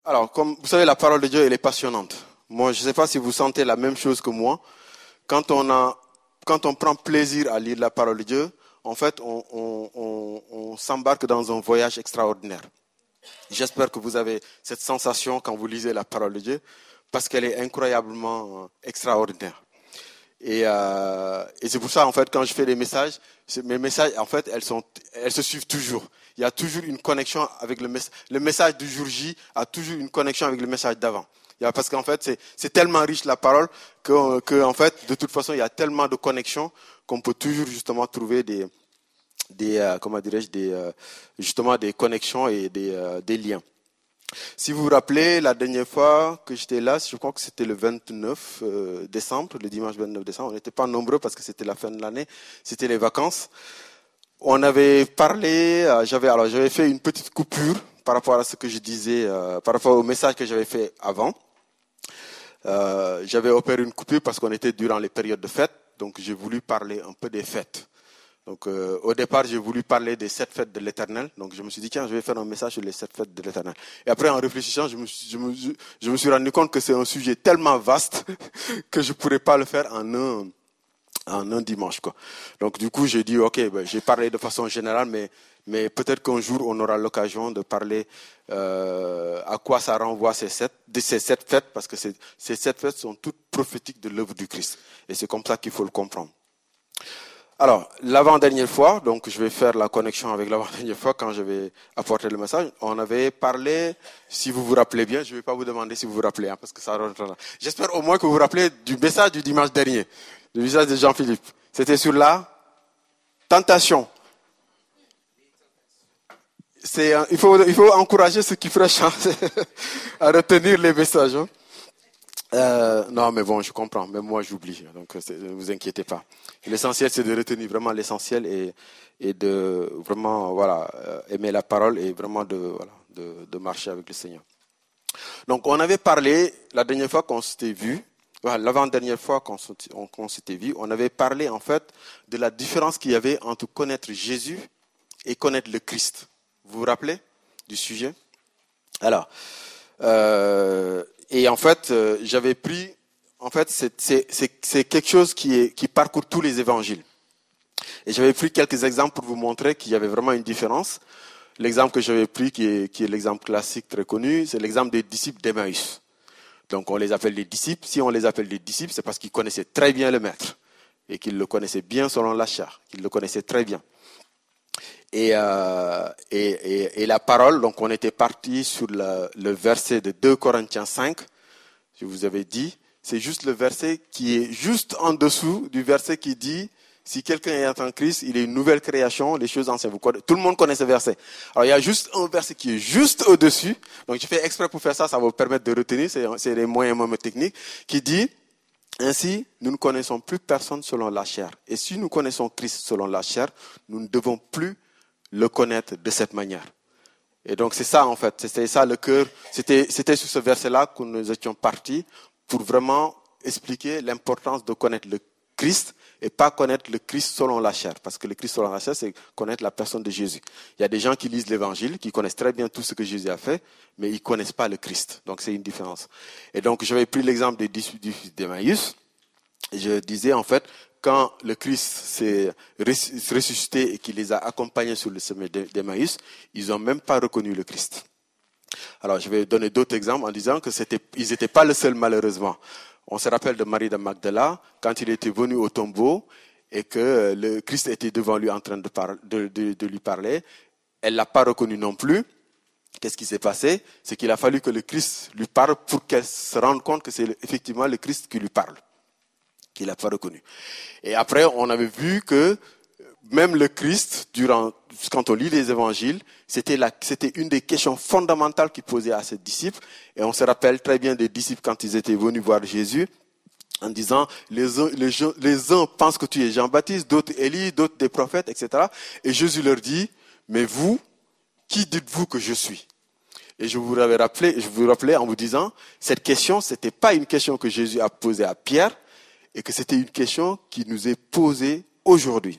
Alors, comme vous savez, la parole de Dieu, elle est passionnante. Moi, je ne sais pas si vous sentez la même chose que moi. Quand quand on prend plaisir à lire la parole de Dieu, en fait, on s'embarque dans un voyage extraordinaire. J'espère que vous avez cette sensation quand vous lisez la parole de Dieu, parce qu'elle est incroyablement extraordinaire. Et c'est pour ça, en fait, quand je fais des messages, mes messages, en fait, elles se suivent toujours. Il y a toujours une connexion avec le message du jour J a toujours une connexion avec le message d'avant. Parce qu'en fait, c'est tellement riche la parole en fait, de toute façon, il y a tellement de connexions qu'on peut toujours justement trouver comment dirais-je, justement des connexions et des liens. Si vous vous rappelez, la dernière fois que j'étais là, je crois que c'était le 29 décembre, le dimanche 29 décembre. On n'était pas nombreux parce que c'était la fin de l'année, c'était les vacances. On avait parlé, j'avais fait une petite coupure par rapport à ce que je disais, par rapport au message que j'avais fait avant. J'avais opéré une coupure parce qu'on était durant les périodes de fêtes, donc j'ai voulu parler un peu des fêtes. Donc, au départ, j'ai voulu parler des 7 fêtes de l'Éternel. Donc, je me suis dit, tiens, je vais faire un message sur les 7 fêtes de l'Éternel. Et après, en réfléchissant, je me suis rendu compte que c'est un sujet tellement vaste que je ne pourrais pas le faire en un dimanche, quoi. Donc, du coup, j'ai dit, ok, j'ai parlé de façon générale, mais peut-être qu'un jour, on aura l'occasion de parler à quoi ça renvoie ces 7 fêtes, parce que ces 7 fêtes sont toutes prophétiques de l'œuvre du Christ. Et c'est comme ça qu'il faut le comprendre. Alors, l'avant-dernière fois, donc je vais faire la connexion avec l'avant-dernière fois quand je vais apporter le message, on avait parlé, si vous vous rappelez bien, je ne vais pas vous demander si vous vous rappelez, parce que ça rentre là. J'espère au moins que vous vous rappelez du message du dimanche dernier, le message de Jean-Philippe. C'était sur la tentation. Il faut encourager ceux qui feraient chance à retenir les messages. Hein. Non, mais bon, je comprends. Même moi, j'oublie. Donc, ne vous inquiétez pas. L'essentiel, c'est de retenir vraiment l'essentiel et de vraiment, aimer la parole et vraiment de marcher avec le Seigneur. Donc, on avait parlé la dernière fois qu'on s'était vu, l'avant-dernière fois qu'on s'était vu, on avait parlé en fait de la différence qu'il y avait entre connaître Jésus et connaître le Christ. Vous vous rappelez du sujet? Alors, et en fait, j'avais pris, en fait, c'est quelque chose qui parcourt tous les évangiles. Et j'avais pris quelques exemples pour vous montrer qu'il y avait vraiment une différence. L'exemple que j'avais pris, qui est l'exemple classique très connu, c'est l'exemple des disciples d'Emmaüs. Donc on les appelle des disciples. Si on les appelle des disciples, c'est parce qu'ils connaissaient très bien le maître et qu'ils le connaissaient bien selon la chair, qu'ils le connaissaient très bien. Et la parole, donc on était parti sur le verset de 2 Corinthiens 5, je vous avais dit, c'est juste le verset qui est juste en dessous du verset qui dit, si quelqu'un est en Christ, il est une nouvelle création, les choses anciennes. Tout le monde connaît ce verset. Alors il y a juste un verset qui est juste au-dessus, donc j'ai fait exprès pour faire ça, ça va vous permettre de retenir, c'est les moyens même techniques, qui dit, ainsi, nous ne connaissons plus personne selon la chair. Et si nous connaissons Christ selon la chair, nous ne devons plus le connaître de cette manière. Et donc c'est ça en fait, c'était ça le cœur, c'était sur ce verset-là que nous étions partis pour vraiment expliquer l'importance de connaître le Christ et pas connaître le Christ selon la chair. Parce que le Christ selon la chair, c'est connaître la personne de Jésus. Il y a des gens qui lisent l'évangile, qui connaissent très bien tout ce que Jésus a fait, mais ils ne connaissent pas le Christ. Donc c'est une différence. Et donc j'avais pris l'exemple des disciples d'Emmaüs. Je disais en fait, quand le Christ s'est ressuscité et qu'il les a accompagnés sur le sommet d'Emmaüs, ils n'ont même pas reconnu le Christ. Alors, je vais donner d'autres exemples en disant ils n'étaient pas le seul, malheureusement. On se rappelle de Marie de Magdala, quand il était venu au tombeau et que le Christ était devant lui en train de lui parler. Elle ne l'a pas reconnu non plus. Qu'est-ce qui s'est passé? C'est qu'il a fallu que le Christ lui parle pour qu'elle se rende compte que c'est effectivement le Christ qui lui parle. Qu'il n'a pas reconnu. Et après, on avait vu que même le Christ, quand on lit les évangiles, c'était une des questions fondamentales qu'il posait à ses disciples. Et on se rappelle très bien des disciples quand ils étaient venus voir Jésus, en disant, les uns pensent que tu es Jean-Baptiste, d'autres Élie, d'autres des prophètes, etc. Et Jésus leur dit, mais vous, qui dites-vous que je suis? Et je vous rappelais en vous disant, cette question, c'était pas une question que Jésus a posée à Pierre, et que c'était une question qui nous est posée aujourd'hui.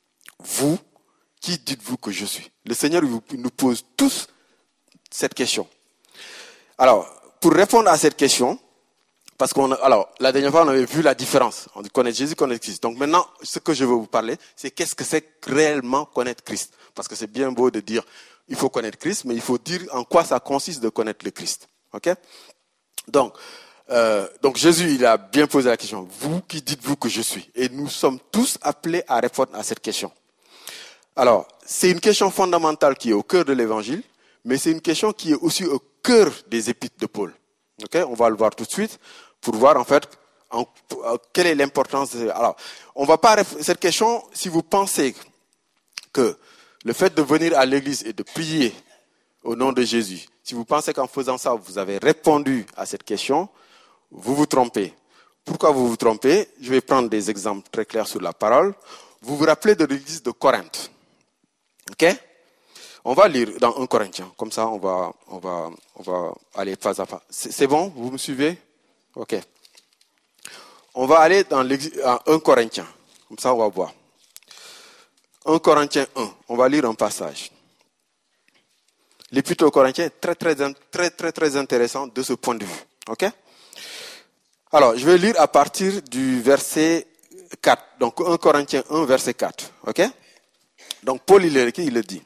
Vous, qui dites-vous que je suis? Le Seigneur nous pose tous cette question. Alors, pour répondre à cette question, parce la dernière fois, on avait vu la différence entre connaître Jésus et connaître Christ. Donc maintenant, ce que je veux vous parler, c'est qu'est-ce que c'est réellement connaître Christ. Parce que c'est bien beau de dire, il faut connaître Christ, mais il faut dire en quoi ça consiste de connaître le Christ. Ok? Donc Jésus, il a bien posé la question. Vous, qui dites-vous que je suis? Et nous sommes tous appelés à répondre à cette question. Alors, c'est une question fondamentale qui est au cœur de l'évangile, mais c'est une question qui est aussi au cœur des épîtres de Paul. Ok? On va le voir tout de suite pour voir en fait quelle est l'importance. Alors, on va pas cette question. Si vous pensez que le fait de venir à l'église et de prier au nom de Jésus, si vous pensez qu'en faisant ça vous avez répondu à cette question, vous vous trompez. Pourquoi vous vous trompez? Je vais prendre des exemples très clairs sur la parole. Vous vous rappelez de l'église de Corinthe. Ok? On va lire dans 1 Corinthiens. Comme ça, on va aller pas à pas. C'est bon? Vous me suivez? Ok. On va aller dans 1 Corinthiens. Comme ça, on va voir. 1 Corinthiens 1. On va lire un passage. L'épître aux Corinthiens est très intéressant de ce point de vue. Ok? Alors, je vais lire à partir du verset 4. Donc, 1 Corinthiens 1, verset 4. Ok? Donc, Paul, il le dit.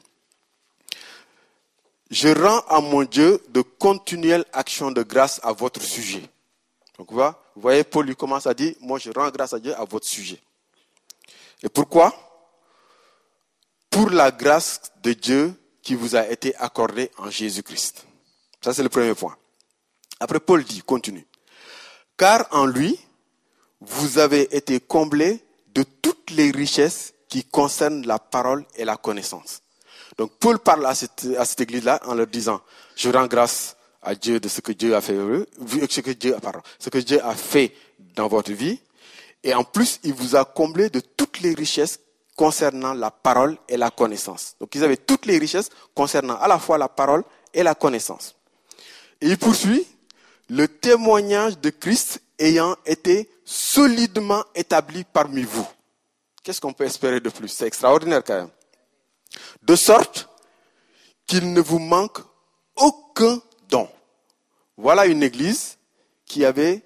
Je rends à mon Dieu de continuelles actions de grâce à votre sujet. Donc, vous voyez, Paul lui commence à dire, moi, je rends grâce à Dieu à votre sujet. Et pourquoi? Pour la grâce de Dieu qui vous a été accordée en Jésus-Christ. Ça, c'est le premier point. Après, Paul dit, continue. Car en lui, vous avez été comblés de toutes les richesses qui concernent la parole et la connaissance. Donc, Paul parle à cette église-là en leur disant, je rends grâce à Dieu de ce que Dieu a fait, ce que Dieu a fait dans votre vie. Et en plus, il vous a comblé de toutes les richesses concernant la parole et la connaissance. Donc, ils avaient toutes les richesses concernant à la fois la parole et la connaissance. Et il poursuit, le témoignage de Christ ayant été solidement établi parmi vous. Qu'est-ce qu'on peut espérer de plus? C'est extraordinaire quand même. De sorte qu'il ne vous manque aucun don. Voilà une église il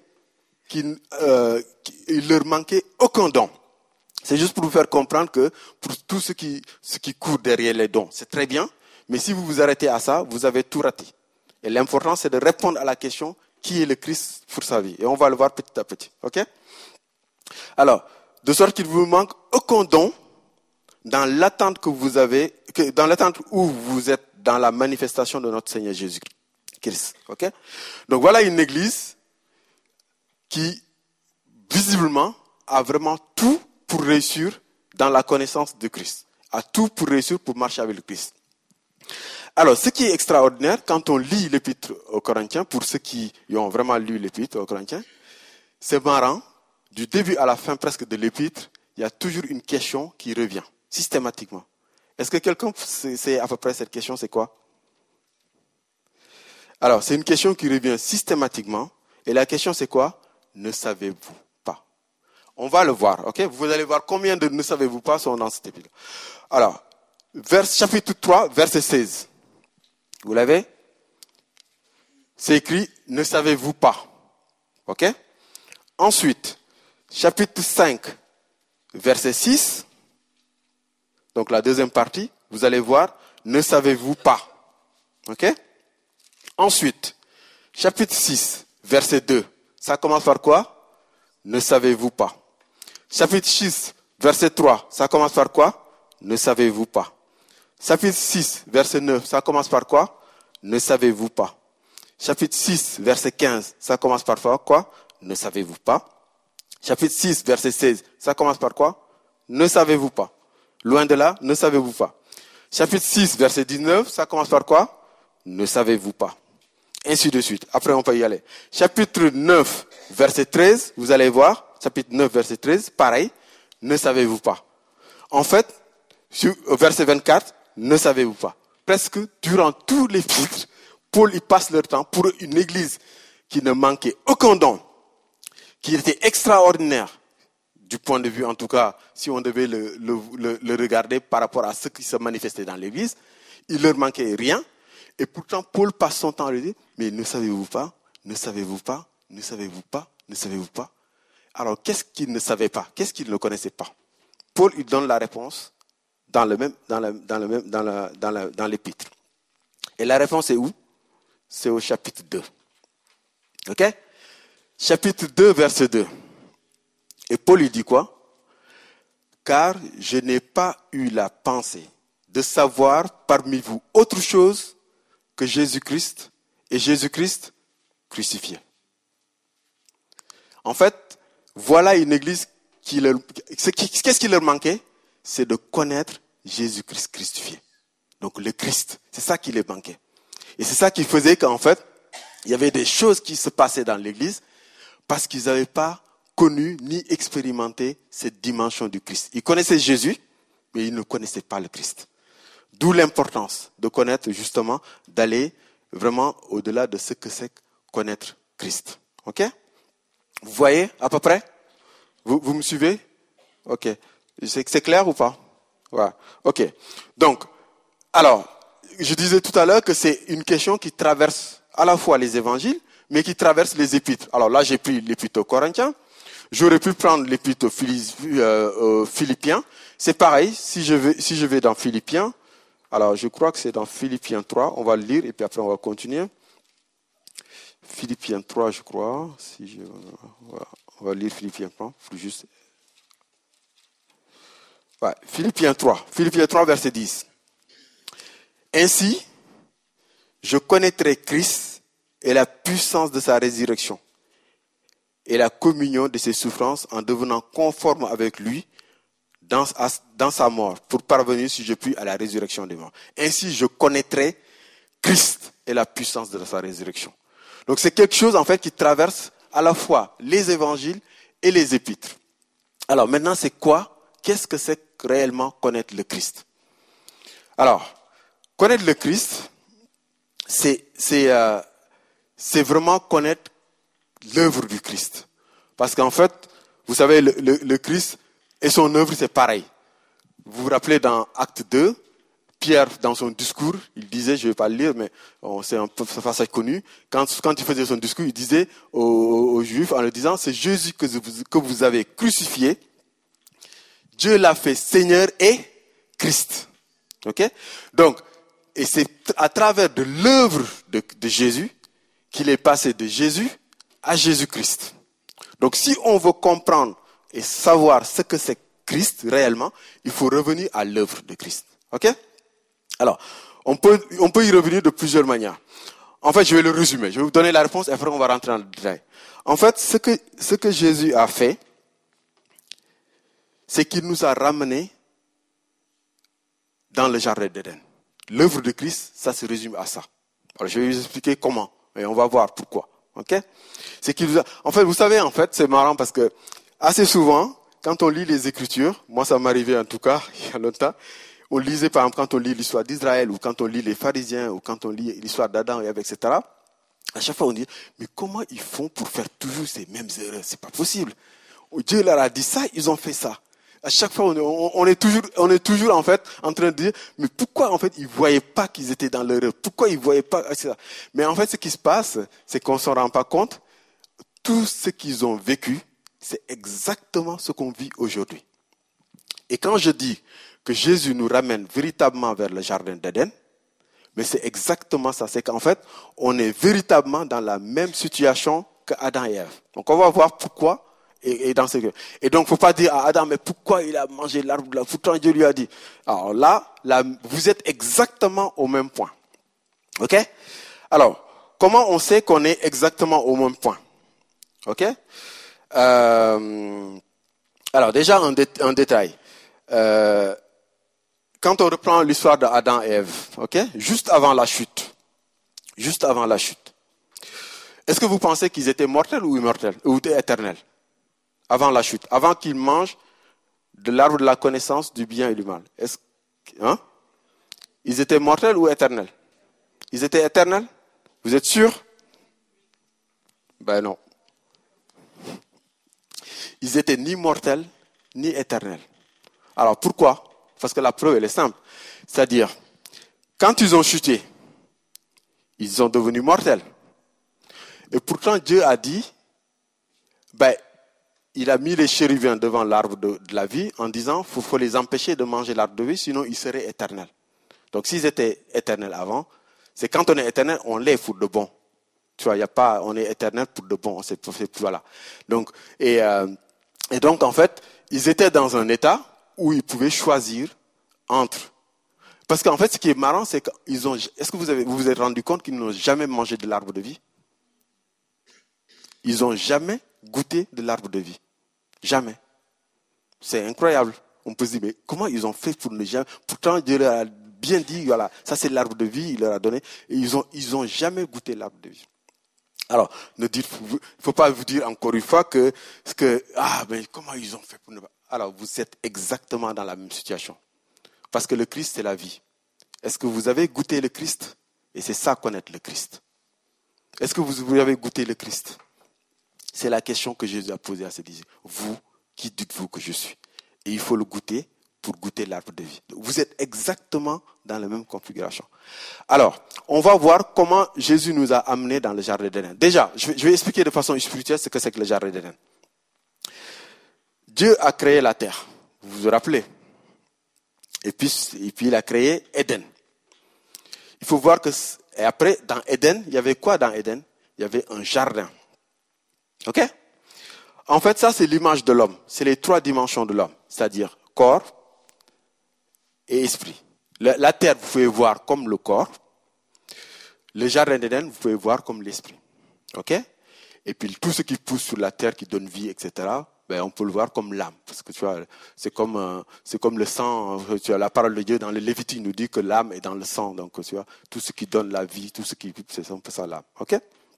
leur manquait aucun don. C'est juste pour vous faire comprendre que pour tout ce qui court derrière les dons, c'est très bien, mais si vous vous arrêtez à ça, vous avez tout raté. Et l'important, c'est de répondre à la question, qui est le Christ pour sa vie? Et on va le voir petit à petit. Ok? Alors, de sorte qu'il ne vous manque aucun don dans l'attente dans l'attente où vous êtes dans la manifestation de notre Seigneur Jésus-Christ. Ok? Donc voilà une église qui, visiblement, a vraiment tout pour réussir dans la connaissance de Christ. A tout pour réussir pour marcher avec le Christ. Alors, ce qui est extraordinaire, quand on lit l'épître aux Corinthiens, pour ceux qui ont vraiment lu l'épître aux Corinthiens, c'est marrant, du début à la fin presque de l'épître, il y a toujours une question qui revient, systématiquement. Est-ce que quelqu'un sait à peu près cette question, c'est quoi? Alors, c'est une question qui revient systématiquement, et la question c'est quoi? Ne savez-vous pas? On va le voir, ok? Vous allez voir combien de ne savez-vous pas sont dans cet épître. Alors, chapitre 3, verset 16. Vous l'avez? C'est écrit, ne savez-vous pas? Ok? Ensuite, chapitre 5, verset 6. Donc la deuxième partie, vous allez voir, ne savez-vous pas? Ok? Ensuite, chapitre 6, verset 2. Ça commence par quoi? Ne savez-vous pas? Chapitre 6, verset 3. Ça commence par quoi? Ne savez-vous pas? Chapitre 6, verset 9. Ça commence par quoi? Ne savez-vous pas? Chapitre 6, verset 15. Ça commence par quoi? Ne savez-vous pas? Chapitre 6, verset 16. Ça commence par quoi? Ne savez-vous pas? Loin de là, ne savez-vous pas? Chapitre 6, verset 19. Ça commence par quoi? Ne savez-vous pas? Ainsi de suite. Après, on peut y aller. Chapitre 9, verset 13. Vous allez voir. Chapitre 9, verset 13. Pareil. Ne savez-vous pas? En fait, au verset 24, ne savez-vous pas? Presque durant tous les chapitres, Paul y passe leur temps pour une église qui ne manquait aucun don, qui était extraordinaire, du point de vue, en tout cas, si on devait le regarder par rapport à ce qui se manifestait dans l'église, il leur manquait rien. Et pourtant, Paul passe son temps à lui dire, mais ne savez-vous pas, ne savez-vous pas, ne savez-vous pas, ne savez-vous pas. Alors, qu'est-ce qu'il ne savait pas? Qu'est-ce qu'il ne connaissait pas? Paul, il donne la réponse dans l'épître. Et la réponse est où? C'est au chapitre 2. Ok? Chapitre 2, verset 2. Et Paul lui dit quoi? Car je n'ai pas eu la pensée de savoir parmi vous autre chose que Jésus-Christ et Jésus-Christ crucifié. En fait, voilà une église qu'est-ce qui leur manquait? C'est de connaître Jésus-Christ crucifié. Donc le Christ, c'est ça qui leur manquait. Et c'est ça qui faisait qu'en fait, il y avait des choses qui se passaient dans l'église parce qu'ils n'avaient pas connu ni expérimenté cette dimension du Christ. Ils connaissaient Jésus, mais ils ne connaissaient pas le Christ. D'où l'importance de connaître justement, d'aller vraiment au-delà de ce que c'est connaître Christ. Ok? Vous voyez à peu près? Vous me suivez? Ok. C'est clair ou pas? Ouais. Ok. Donc, alors, je disais tout à l'heure que c'est une question qui traverse à la fois les évangiles, mais qui traverse les épîtres. Alors là, j'ai pris l'épître aux Corinthiens. J'aurais pu prendre l'épître aux Philippiens. C'est pareil, si je vais dans Philippiens, alors je crois que c'est dans Philippiens 3, on va le lire et puis après on va continuer. Philippiens 3, je crois. On va lire Philippiens 3, juste. Ouais, Philippiens 3, verset 10. Ainsi, je connaîtrai Christ et la puissance de sa résurrection et la communion de ses souffrances en devenant conforme avec lui dans sa mort pour parvenir, si je puis, à la résurrection des morts. Ainsi, je connaîtrai Christ et la puissance de sa résurrection. Donc, c'est quelque chose, en fait, qui traverse à la fois les évangiles et les épîtres. Alors, maintenant, c'est quoi? Qu'est-ce que c'est réellement connaître le Christ? Alors, connaître le Christ, c'est vraiment connaître l'œuvre du Christ. Parce qu'en fait, vous savez, le Christ et son œuvre, c'est pareil. Vous vous rappelez dans Acte 2, Pierre, dans son discours, il disait, je ne vais pas le lire, mais c'est un passage connu, quand il faisait son discours, il disait aux Juifs, en leur disant, c'est Jésus que vous avez crucifié, Dieu l'a fait Seigneur et Christ. Ok? Donc, et c'est à travers de l'œuvre de Jésus qu'il est passé de Jésus à Jésus-Christ. Donc, si on veut comprendre et savoir ce que c'est Christ réellement, il faut revenir à l'œuvre de Christ. Ok? Alors, on peut y revenir de plusieurs manières. En fait, je vais le résumer. Je vais vous donner la réponse et après on va rentrer dans le détail. En fait, ce que Jésus a fait, c'est qu'il nous a ramenés dans le jardin d'Éden. L'œuvre de Christ, ça se résume à ça. Alors, je vais vous expliquer comment et on va voir pourquoi. Ok? C'est qu'il nous a... En fait, vous savez, c'est marrant parce que assez souvent, quand on lit les Écritures, moi ça m'arrivait en tout cas il y a longtemps, on lisait par exemple quand on lit l'histoire d'Israël ou quand on lit les pharisiens ou quand on lit l'histoire d'Adam et Ève, etc. À chaque fois on dit, mais comment ils font pour faire toujours ces mêmes erreurs? C'est pas possible. Dieu leur a dit ça, ils ont fait ça. À chaque fois on est toujours en fait en train de dire, mais pourquoi en fait ils voyaient pas qu'ils étaient dans l'erreur? Pourquoi ils voyaient pas ça? Mais en fait ce qui se passe, c'est qu'on s'en rend pas compte. Tout ce qu'ils ont vécu, c'est exactement ce qu'on vit aujourd'hui. Et quand je dis que Jésus nous ramène véritablement vers le jardin d'Éden, mais c'est exactement ça. C'est qu'en fait, on est véritablement dans la même situation qu'Adam et Ève. Donc on va voir pourquoi. Et donc, il ne faut pas dire à Adam, mais pourquoi il a mangé l'arbre là? Pourtant, Dieu lui a dit. Alors là, vous êtes exactement au même point. Ok? Alors, comment on sait qu'on est exactement au même point? Ok? Alors déjà, un détail. Quand on reprend l'histoire d'Adam et Ève, ok? Juste avant la chute. Est-ce que vous pensez qu'ils étaient mortels ou immortels? Ou éternels? Avant la chute, avant qu'ils mangent de l'arbre de la connaissance du bien et du mal. Ils étaient mortels ou éternels? Ils étaient éternels? Vous êtes sûr? Ben non. Ils étaient ni mortels, ni éternels. Alors pourquoi? Parce que la preuve, elle est simple. C'est-à-dire, quand ils ont chuté, ils sont devenus mortels. Et pourtant, Dieu a dit, il a mis les chérubins devant l'arbre de la vie en disant, faut les empêcher de manger l'arbre de vie, sinon ils seraient éternels. Donc s'ils étaient éternels avant, c'est quand on est éternel, on l'est pour de bon. Tu vois, on est éternel pour de bon. Voilà. Donc, et donc en fait, ils étaient dans un état où ils pouvaient choisir entre. Parce qu'en fait, ce qui est marrant, c'est est-ce que vous vous êtes rendu compte qu'ils n'ont jamais mangé de l'arbre de vie? Ils n'ont jamais goûté de l'arbre de vie. Jamais. C'est incroyable. On peut se dire, mais comment ils ont fait pour ne jamais... Pourtant, Dieu leur a bien dit, voilà, ça c'est l'arbre de vie, il leur a donné. Et ils ont jamais goûté l'arbre de vie. Alors, il ne faut pas vous dire encore une fois mais comment ils ont fait pour ne pas... Alors, vous êtes exactement dans la même situation. Parce que le Christ, c'est la vie. Est-ce que vous avez goûté le Christ? Et c'est ça, connaître le Christ. Est-ce que vous avez goûté le Christ? C'est la question que Jésus a posée à ses disciples. Vous, qui dites-vous que je suis? Et il faut le goûter pour goûter l'arbre de vie. Vous êtes exactement dans la même configuration. Alors, on va voir comment Jésus nous a amenés dans le jardin d'Éden. Déjà, je vais expliquer de façon spirituelle ce que c'est que le jardin d'Éden. Dieu a créé la terre. Vous vous rappelez? Et puis il a créé Éden. Il faut voir et après, dans Éden, il y avait quoi dans Éden? Il y avait un jardin. Ok? En fait, ça, c'est l'image de l'homme. C'est les 3 dimensions de l'homme. C'est-à-dire corps et esprit. La terre, vous pouvez voir comme le corps. Le jardin d'Éden, vous pouvez voir comme l'esprit. Ok? Et puis, tout ce qui pousse sur la terre, qui donne vie, etc., on peut le voir comme l'âme. Parce que tu vois, c'est comme le sang. Tu vois, la parole de Dieu dans le Lévitique nous dit que l'âme est dans le sang. Donc, tu vois, tout ce qui donne la vie, tout ce qui, c'est un peu ça l'âme. Ok?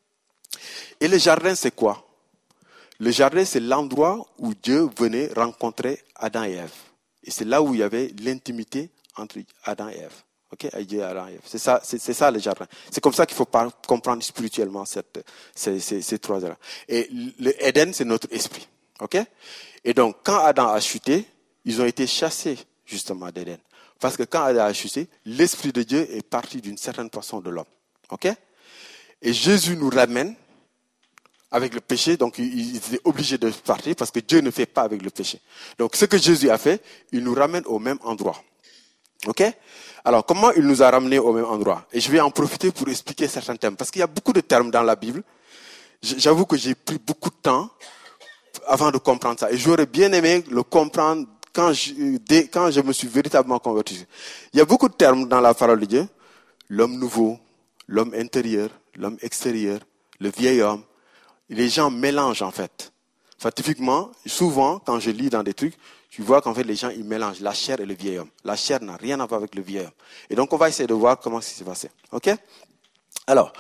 Et le jardin, c'est quoi? Le jardin, c'est l'endroit où Dieu venait rencontrer Adam et Ève. Et c'est là où il y avait l'intimité entre Adam et Ève. Ok? Dieu et Adam et Ève. C'est ça le jardin. C'est comme ça qu'il faut comprendre spirituellement ces 3 heures. Et l'Éden, c'est notre esprit. Ok? Et donc, quand Adam a chuté, ils ont été chassés justement d'Éden. Parce que quand Adam a chuté, l'esprit de Dieu est parti d'une certaine façon de l'homme. Ok? Et Jésus nous ramène avec le péché, donc il était obligé de partir parce que Dieu ne fait pas avec le péché. Donc ce que Jésus a fait, il nous ramène au même endroit. Ok? Alors comment il nous a ramenés au même endroit? Et je vais en profiter pour expliquer certains termes. Parce qu'il y a beaucoup de termes dans la Bible. J'avoue que j'ai pris beaucoup de temps avant de comprendre ça. Et j'aurais bien aimé le comprendre quand je me suis véritablement converti. Il y a beaucoup de termes dans la parole de Dieu. L'homme nouveau, l'homme intérieur, l'homme extérieur, le vieil homme. Les gens mélangent en fait. Enfin, typiquement, souvent, quand je lis dans des trucs, tu vois qu'en fait, les gens, ils mélangent la chair et le vieil homme. La chair n'a rien à voir avec le vieil homme. Et donc, on va essayer de voir comment ça s'est passé. OK? Alors,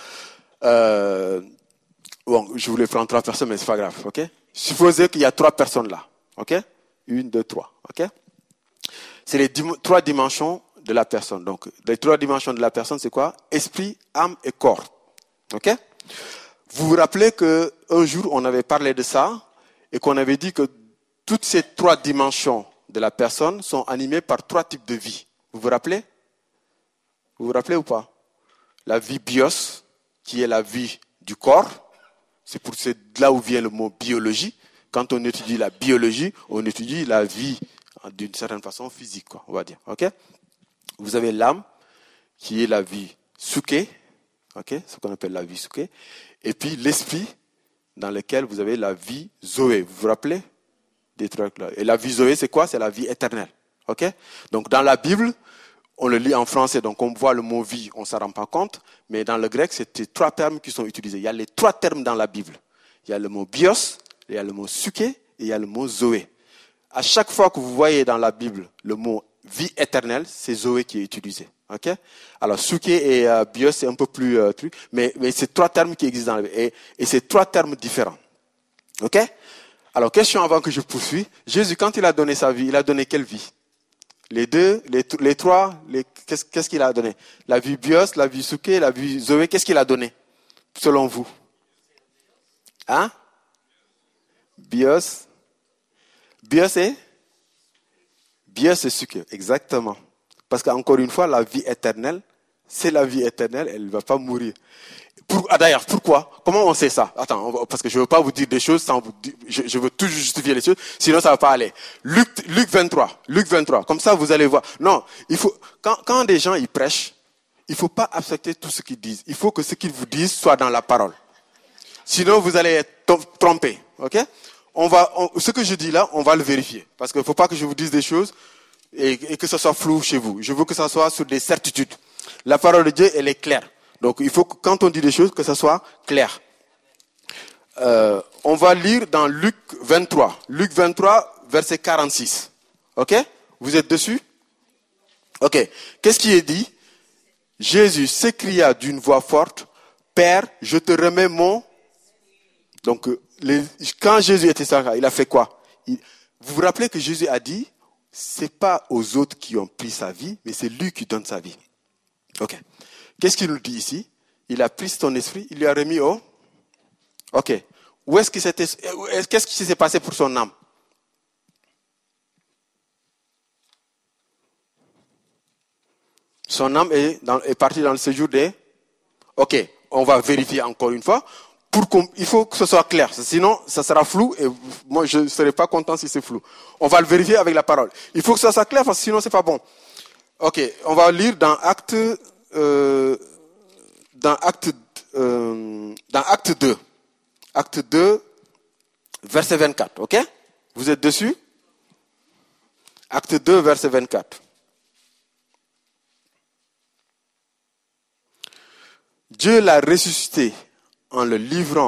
je voulais prendre 3 personnes, mais c'est pas grave. OK? Supposez qu'il y a 3 personnes là. OK? 1, 2, 3. OK? C'est les 3 dimensions de la personne. Donc, les 3 dimensions de la personne, c'est quoi? Esprit, âme et corps. OK? Vous vous rappelez qu'un jour, on avait parlé de ça et qu'on avait dit que toutes ces 3 dimensions de la personne sont animées par 3 types de vie. Vous vous rappelez? Vous vous rappelez ou pas? La vie bios, qui est la vie du corps. C'est là où vient le mot biologie. Quand on étudie la biologie, on étudie la vie d'une certaine façon physique, quoi, on va dire. Ok? Vous avez l'âme, qui est la vie souké. Ok? Ce qu'on appelle la vie souké. Et puis l'esprit, dans lequel vous avez la vie Zoé. Vous vous rappelez des trucs là? Et la vie Zoé, c'est quoi? C'est la vie éternelle. Ok? Donc dans la Bible, on le lit en français, donc on voit le mot vie, on ne s'en rend pas compte. Mais dans le grec, c'est les 3 termes qui sont utilisés. Il y a les 3 termes dans la Bible. Il y a le mot bios, il y a le mot suké et il y a le mot Zoé. À chaque fois que vous voyez dans la Bible le mot vie éternelle, c'est Zoé qui est utilisé. Ok? Alors, suké et bios, c'est un peu plus truc, mais c'est 3 termes qui existent dans la Bible. Et c'est 3 termes différents. Ok? Alors, question avant que je poursuis. Jésus, quand il a donné sa vie, il a donné quelle vie? Les 3, qu'est-ce qu'il a donné? La vie bios, la vie suké, la vie Zoé, qu'est-ce qu'il a donné? Selon vous? Hein? Bios et suké, exactement. Parce qu'encore une fois, la vie éternelle, c'est la vie éternelle, elle ne va pas mourir. D'ailleurs, pourquoi? Comment on sait ça? Attends, parce que je ne veux pas vous dire des choses sans vous dire, je veux toujours justifier les choses, sinon ça ne va pas aller. Luc 23, comme ça vous allez voir. Non, quand des gens ils prêchent, il ne faut pas accepter tout ce qu'ils disent. Il faut que ce qu'ils vous disent soit dans la parole. Sinon vous allez être trompé, ok? Ce que je dis là, on va le vérifier. Parce qu'il ne faut pas que je vous dise des choses et que ce soit flou chez vous. Je veux que ça soit sur des certitudes. La parole de Dieu, elle est claire. Donc, il faut que quand on dit des choses, que ça soit clair. On va lire dans Luc 23. Luc 23, verset 46. Ok? Vous êtes dessus? Ok. Qu'est-ce qui est dit? Jésus s'écria d'une voix forte, Père, je te remets mon... Donc, quand Jésus était ça, il a fait quoi? Vous vous rappelez que Jésus a dit, c'est pas aux autres qui ont pris sa vie, mais c'est lui qui donne sa vie. Ok. Qu'est-ce qu'il nous dit ici? Il a pris son esprit, il lui a remis au... Ok. Qu'est-ce qui s'est passé pour son âme? Son âme est partie dans le séjour des... Ok. On va vérifier encore une fois. Il faut que ce soit clair. Sinon, ça sera flou et moi, je ne serai pas content si c'est flou. On va le vérifier avec la parole. Il faut que ça soit clair parce que sinon, c'est pas bon. Ok. On va lire dans Acte 2. Acte 2, verset 24. Ok? Vous êtes dessus? Acte 2, verset 24. Dieu l'a ressuscité en le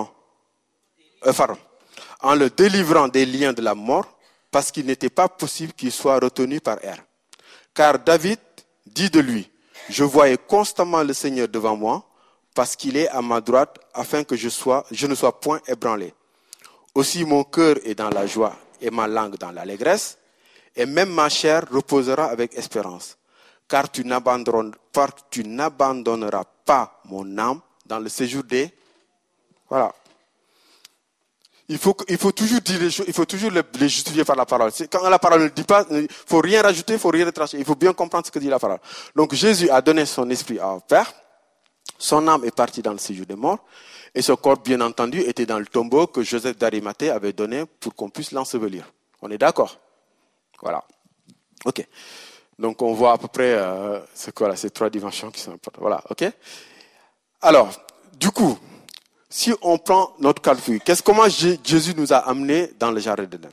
délivrant des liens de la mort, parce qu'il n'était pas possible qu'il soit retenu par elle. Car David dit de lui, je voyais constamment le Seigneur devant moi, parce qu'il est à ma droite, afin que je ne sois point ébranlé. Aussi mon cœur est dans la joie et ma langue dans l'allégresse, et même ma chair reposera avec espérance. Car tu n'abandonneras pas mon âme dans le séjour des... Voilà. Il faut toujours dire les choses, il faut toujours les justifier par la parole. Quand la parole ne dit pas, il ne faut rien rajouter, il ne faut rien retracer. Il faut bien comprendre ce que dit la parole. Donc Jésus a donné son esprit au Père. Son âme est partie dans le séjour des morts. Et son corps, bien entendu, était dans le tombeau que Joseph d'Arimathée avait donné pour qu'on puisse l'ensevelir. On est d'accord? Voilà. Ok. Donc on voit à peu près, c'est quoi là, ces trois dimensions qui sont importantes. Voilà, ok? Alors, du coup, si on prend notre cas de figure, comment Jésus nous a amenés dans le jardin d'Éden?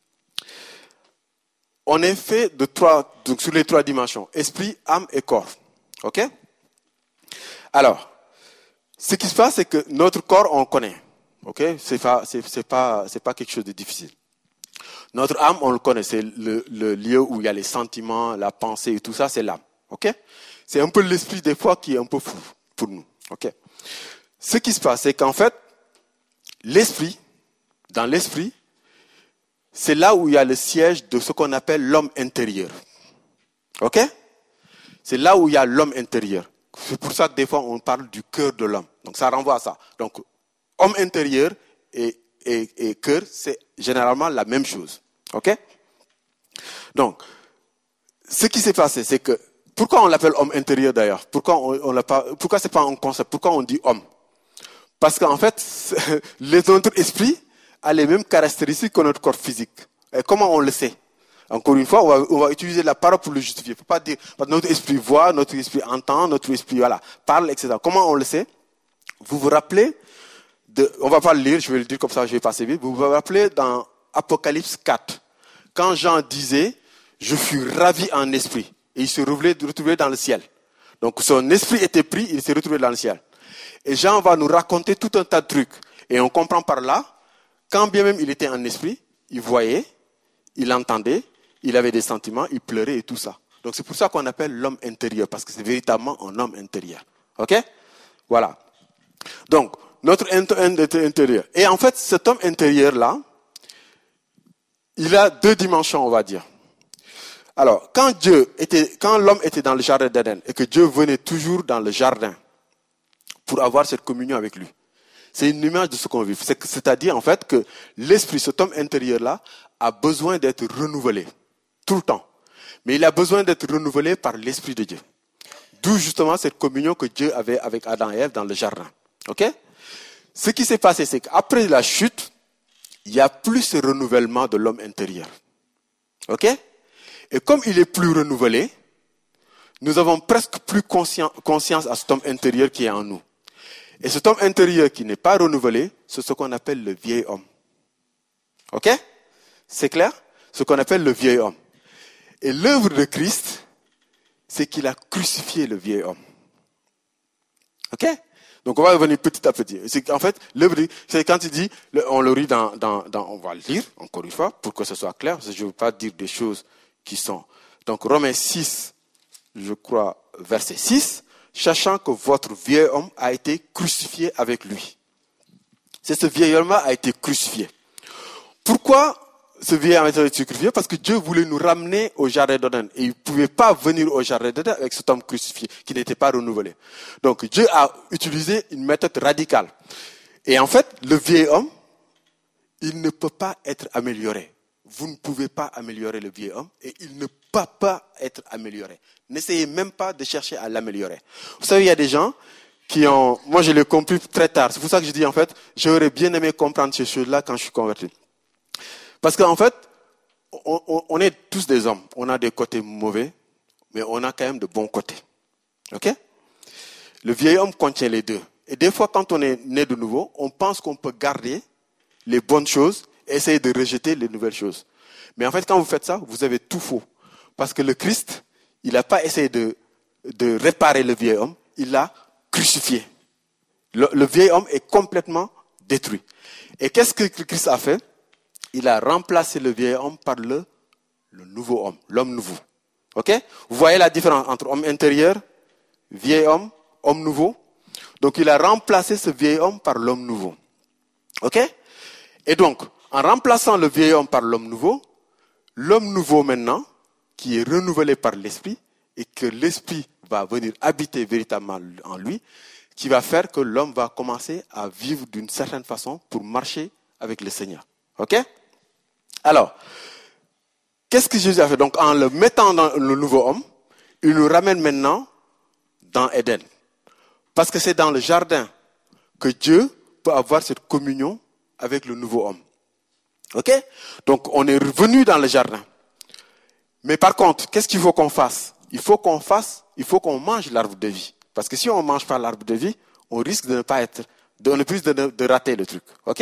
On est fait de donc sur les trois dimensions, esprit, âme et corps. Ok? Alors, ce qui se passe, c'est que notre corps, on connaît. Ok? C'est pas quelque chose de difficile. Notre âme, on le connaît, c'est le lieu où il y a les sentiments, la pensée et tout ça, c'est l'âme. Ok? C'est un peu l'esprit des fois qui est un peu fou pour nous. Ok? Ce qui se passe, c'est qu'en fait, dans l'esprit, c'est là où il y a le siège de ce qu'on appelle l'homme intérieur. Ok? C'est là où il y a l'homme intérieur. C'est pour ça que des fois, on parle du cœur de l'homme. Donc, ça renvoie à ça. Donc, homme intérieur et cœur, c'est généralement la même chose. Ok? Donc, ce qui s'est passé, c'est que, pourquoi on l'appelle homme intérieur d'ailleurs? Pourquoi c'est pas un concept? Pourquoi on dit homme? Parce qu'en fait, notre esprit a les mêmes caractéristiques que notre corps physique. Et comment on le sait? Encore une fois, on va utiliser la parole pour le justifier. Il ne faut pas dire notre esprit voit, notre esprit entend, notre esprit parle, etc. Comment on le sait? Vous vous rappelez, on ne va pas le lire, je vais le dire comme ça, je vais passer vite. Vous vous rappelez dans Apocalypse 4, quand Jean disait, je fus ravi en esprit, et il se retrouvait dans le ciel. Donc son esprit était pris, il s'est retrouvé dans le ciel. Et Jean va nous raconter tout un tas de trucs. Et on comprend par là, quand bien même il était en esprit, il voyait, il entendait, il avait des sentiments, il pleurait et tout ça. Donc c'est pour ça qu'on appelle l'homme intérieur, parce que c'est véritablement un homme intérieur. Ok? Voilà. Donc, notre intérieur. Et en fait, cet homme intérieur-là, il a deux dimensions, on va dire. Alors, quand l'homme était dans le jardin d'Éden, et que Dieu venait toujours dans le jardin, pour avoir cette communion avec lui. C'est une image de ce qu'on vit. C'est-à-dire, en fait, que l'esprit, cet homme intérieur-là, a besoin d'être renouvelé. Tout le temps. Mais il a besoin d'être renouvelé par l'Esprit de Dieu. D'où justement cette communion que Dieu avait avec Adam et Ève dans le jardin. Ok? Ce qui s'est passé, c'est qu'après la chute, il n'y a plus ce renouvellement de l'homme intérieur. Ok? Et comme il est plus renouvelé, nous avons presque plus conscience à cet homme intérieur qui est en nous. Et cet homme intérieur qui n'est pas renouvelé, c'est ce qu'on appelle le vieil homme. Ok? C'est clair? Ce qu'on appelle le vieil homme. Et l'œuvre de Christ, c'est qu'il a crucifié le vieil homme. Ok? Donc on va revenir petit à petit. C'est en fait, l'œuvre, c'est quand il dit, on le lit on va le lire, encore une fois, pour que ce soit clair, parce que je ne veux pas dire des choses qui sont. Donc Romains 6, je crois, verset 6, sachant que votre vieil homme a été crucifié avec lui. C'est ce vieil homme a été crucifié. Pourquoi ce vieil homme a été crucifié? Parce que Dieu voulait nous ramener au jardin d'Éden. Et il ne pouvait pas venir au jardin d'Éden avec cet homme crucifié, qui n'était pas renouvelé. Donc Dieu a utilisé une méthode radicale. Et en fait, le vieil homme, il ne peut pas être amélioré. Vous ne pouvez pas améliorer le vieil homme et il ne peut pas être amélioré. N'essayez même pas de chercher à l'améliorer. Vous savez, il y a des gens qui ont... Moi, je l'ai compris très tard. C'est pour ça que je dis, en fait, j'aurais bien aimé comprendre ces choses-là quand je suis converti. Parce qu'en fait, on est tous des hommes. On a des côtés mauvais, mais on a quand même de bons côtés. Ok? Le vieil homme contient les deux. Et des fois, quand on est né de nouveau, on pense qu'on peut garder les bonnes choses et essayer de rejeter les nouvelles choses. Mais en fait, quand vous faites ça, vous avez tout faux. Parce que le Christ, il n'a pas essayé de réparer le vieil homme, il l'a crucifié. Le vieil homme est complètement détruit. Et qu'est-ce que le Christ a fait? Il a remplacé le vieil homme par le nouveau homme, l'homme nouveau. Ok? Vous voyez la différence entre homme intérieur, vieil homme, homme nouveau? Donc il a remplacé ce vieil homme par l'homme nouveau. Ok? Et donc, en remplaçant le vieil homme par l'homme nouveau maintenant, qui est renouvelé par l'esprit, et que l'esprit va venir habiter véritablement en lui, qui va faire que l'homme va commencer à vivre d'une certaine façon pour marcher avec le Seigneur. Ok? Alors, qu'est-ce que Jésus a fait? Donc, en le mettant dans le nouveau homme, il nous ramène maintenant dans Éden. Parce que c'est dans le jardin que Dieu peut avoir cette communion avec le nouveau homme. Ok? Donc, on est revenu dans le jardin. Mais par contre, qu'est-ce qu'il faut qu'on fasse? Il faut qu'on mange l'arbre de vie. Parce que si on ne mange pas l'arbre de vie, on risque de ne pas être, de rater le truc. Ok?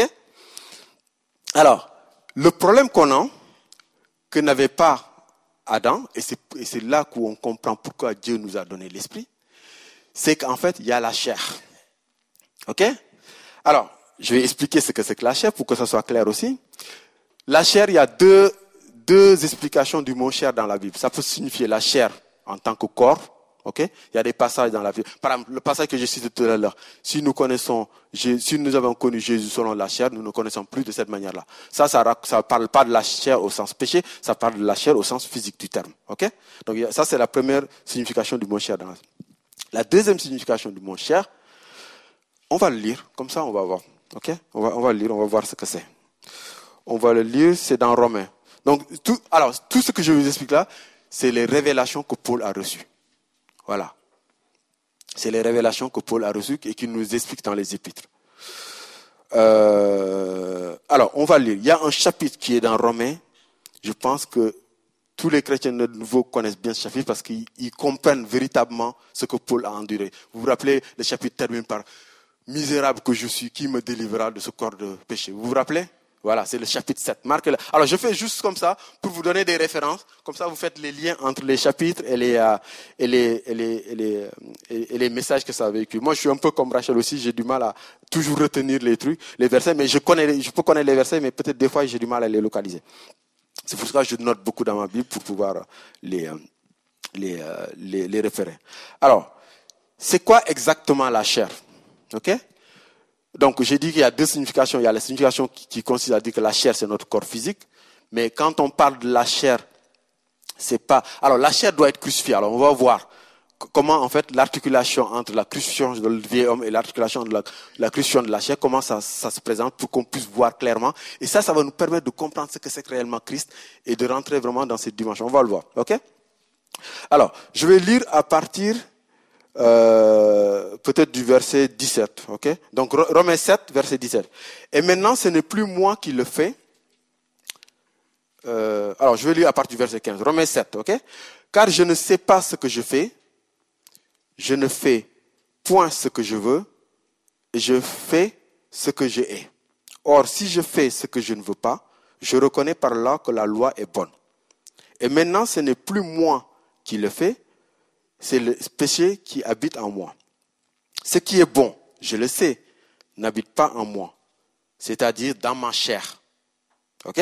Alors, le problème qu'on a, que n'avait pas Adam, et c'est là où on comprend pourquoi Dieu nous a donné l'esprit, c'est qu'en fait, il y a la chair. Ok? Alors, je vais expliquer ce que c'est que la chair pour que ça soit clair aussi. La chair, il y a deux explications du mot chair dans la Bible. Ça peut signifier la chair en tant que corps. Ok? Il y a des passages dans la Bible. Par exemple, le passage que j'ai cité tout à l'heure. Si nous avons connu Jésus selon la chair, nous ne connaissons plus de cette manière-là. Ça parle pas de la chair au sens péché, ça parle de la chair au sens physique du terme. Ok? Donc, ça, c'est la première signification du mot chair dans la Bible. La deuxième signification du mot chair, on va le lire, comme ça on va voir. Ok? On va le lire, on va voir ce que c'est. On va le lire, c'est dans Romains. Donc, tout ce que je vous explique là, c'est les révélations que Paul a reçues. Voilà. C'est les révélations que Paul a reçues et qu'il nous explique dans les épîtres. Alors, on va lire. Il y a un chapitre qui est dans Romains. Je pense que tous les chrétiens de nouveau connaissent bien ce chapitre parce qu'ils comprennent véritablement ce que Paul a enduré. Vous vous rappelez, le chapitre termine par « Misérable que je suis, qui me délivrera de ce corps de péché ?» Vous vous rappelez? Voilà, c'est le chapitre 7. Marquez-le. Alors, je fais juste comme ça pour vous donner des références. Comme ça, vous faites les liens entre les chapitres et les messages que ça véhicule. Moi, je suis un peu comme Rachel aussi. J'ai du mal à toujours retenir les trucs, les versets. Mais je peux connaître les versets, mais peut-être des fois, j'ai du mal à les localiser. C'est pour ça que je note beaucoup dans ma Bible pour pouvoir les référer. Alors, c'est quoi exactement la chair? Ok? Donc, j'ai dit qu'il y a deux significations. Il y a la signification qui consiste à dire que la chair, c'est notre corps physique. Mais quand on parle de la chair, c'est pas... Alors, la chair doit être crucifiée. Alors, on va voir comment, en fait, l'articulation entre la crucifixion de le vieil homme et l'articulation de la crucifixion de la chair, comment ça se présente pour qu'on puisse voir clairement. Et ça va nous permettre de comprendre ce que c'est réellement Christ et de rentrer vraiment dans cette dimension. On va le voir. OK? Alors, je vais lire à partir peut-être du verset 17. Ok? Donc Romains 7, verset 17. Et maintenant, ce n'est plus moi qui le fais. Alors, je vais lire à partir du verset 15. Romains 7, ok? Car je ne sais pas ce que je fais. Je ne fais point ce que je veux. Je fais ce que je hais. Or, si je fais ce que je ne veux pas, je reconnais par là que la loi est bonne. Et maintenant, ce n'est plus moi qui le fais, c'est le péché qui habite en moi. Ce qui est bon, je le sais, n'habite pas en moi, c'est-à-dire dans ma chair. Ok?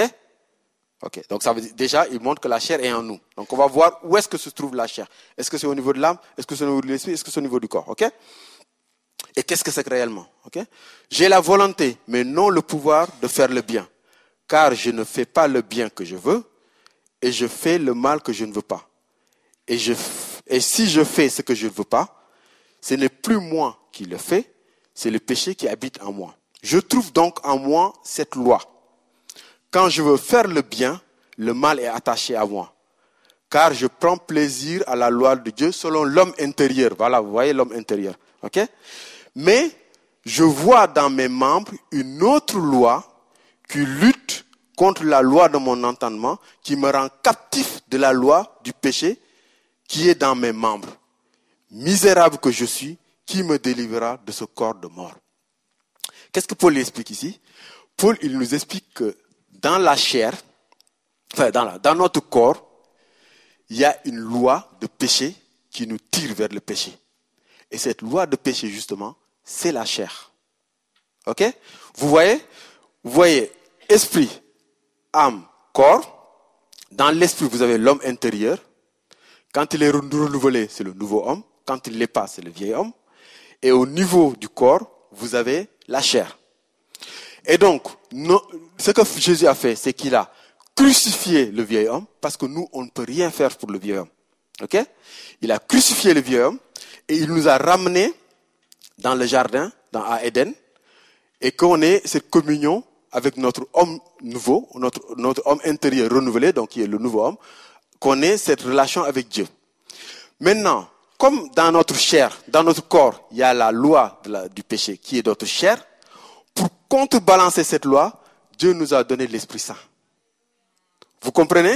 Ok. Donc ça veut dire, déjà, il montre que la chair est en nous. Donc on va voir où est-ce que se trouve la chair. Est-ce que c'est au niveau de l'âme? Est-ce que c'est au niveau de l'esprit? Est-ce que c'est au niveau du corps? Ok? Et qu'est-ce que c'est réellement? Okay? J'ai la volonté, mais non le pouvoir de faire le bien. Car je ne fais pas le bien que je veux, et je fais le mal que je ne veux pas. Et si je fais ce que je ne veux pas, ce n'est plus moi qui le fais, c'est le péché qui habite en moi. Je trouve donc en moi cette loi. Quand je veux faire le bien, le mal est attaché à moi. Car je prends plaisir à la loi de Dieu selon l'homme intérieur. Voilà, vous voyez l'homme intérieur. Ok? Mais je vois dans mes membres une autre loi qui lutte contre la loi de mon entendement, qui me rend captif de la loi du péché qui est dans mes membres. Misérable que je suis, qui me délivrera de ce corps de mort? Qu'est-ce que Paul explique ici? Paul, il nous explique que dans la chair, dans notre corps, il y a une loi de péché qui nous tire vers le péché. Et cette loi de péché, justement, c'est la chair. Ok? Vous voyez, esprit, âme, corps. Dans l'esprit, vous avez l'homme intérieur. Quand il est renouvelé, c'est le nouveau homme. Quand il ne l'est pas, c'est le vieil homme. Et au niveau du corps, vous avez la chair. Et donc, ce que Jésus a fait, c'est qu'il a crucifié le vieil homme, parce que nous, on ne peut rien faire pour le vieil homme. Ok? Il a crucifié le vieil homme, et il nous a ramenés dans le jardin, à Éden, et qu'on ait cette communion avec notre homme nouveau, notre homme intérieur renouvelé, donc qui est le nouveau homme, qu'on ait cette relation avec Dieu. Maintenant, comme dans notre chair, dans notre corps, il y a la loi du péché qui est notre chair, pour contrebalancer cette loi, Dieu nous a donné l'Esprit Saint. Vous comprenez?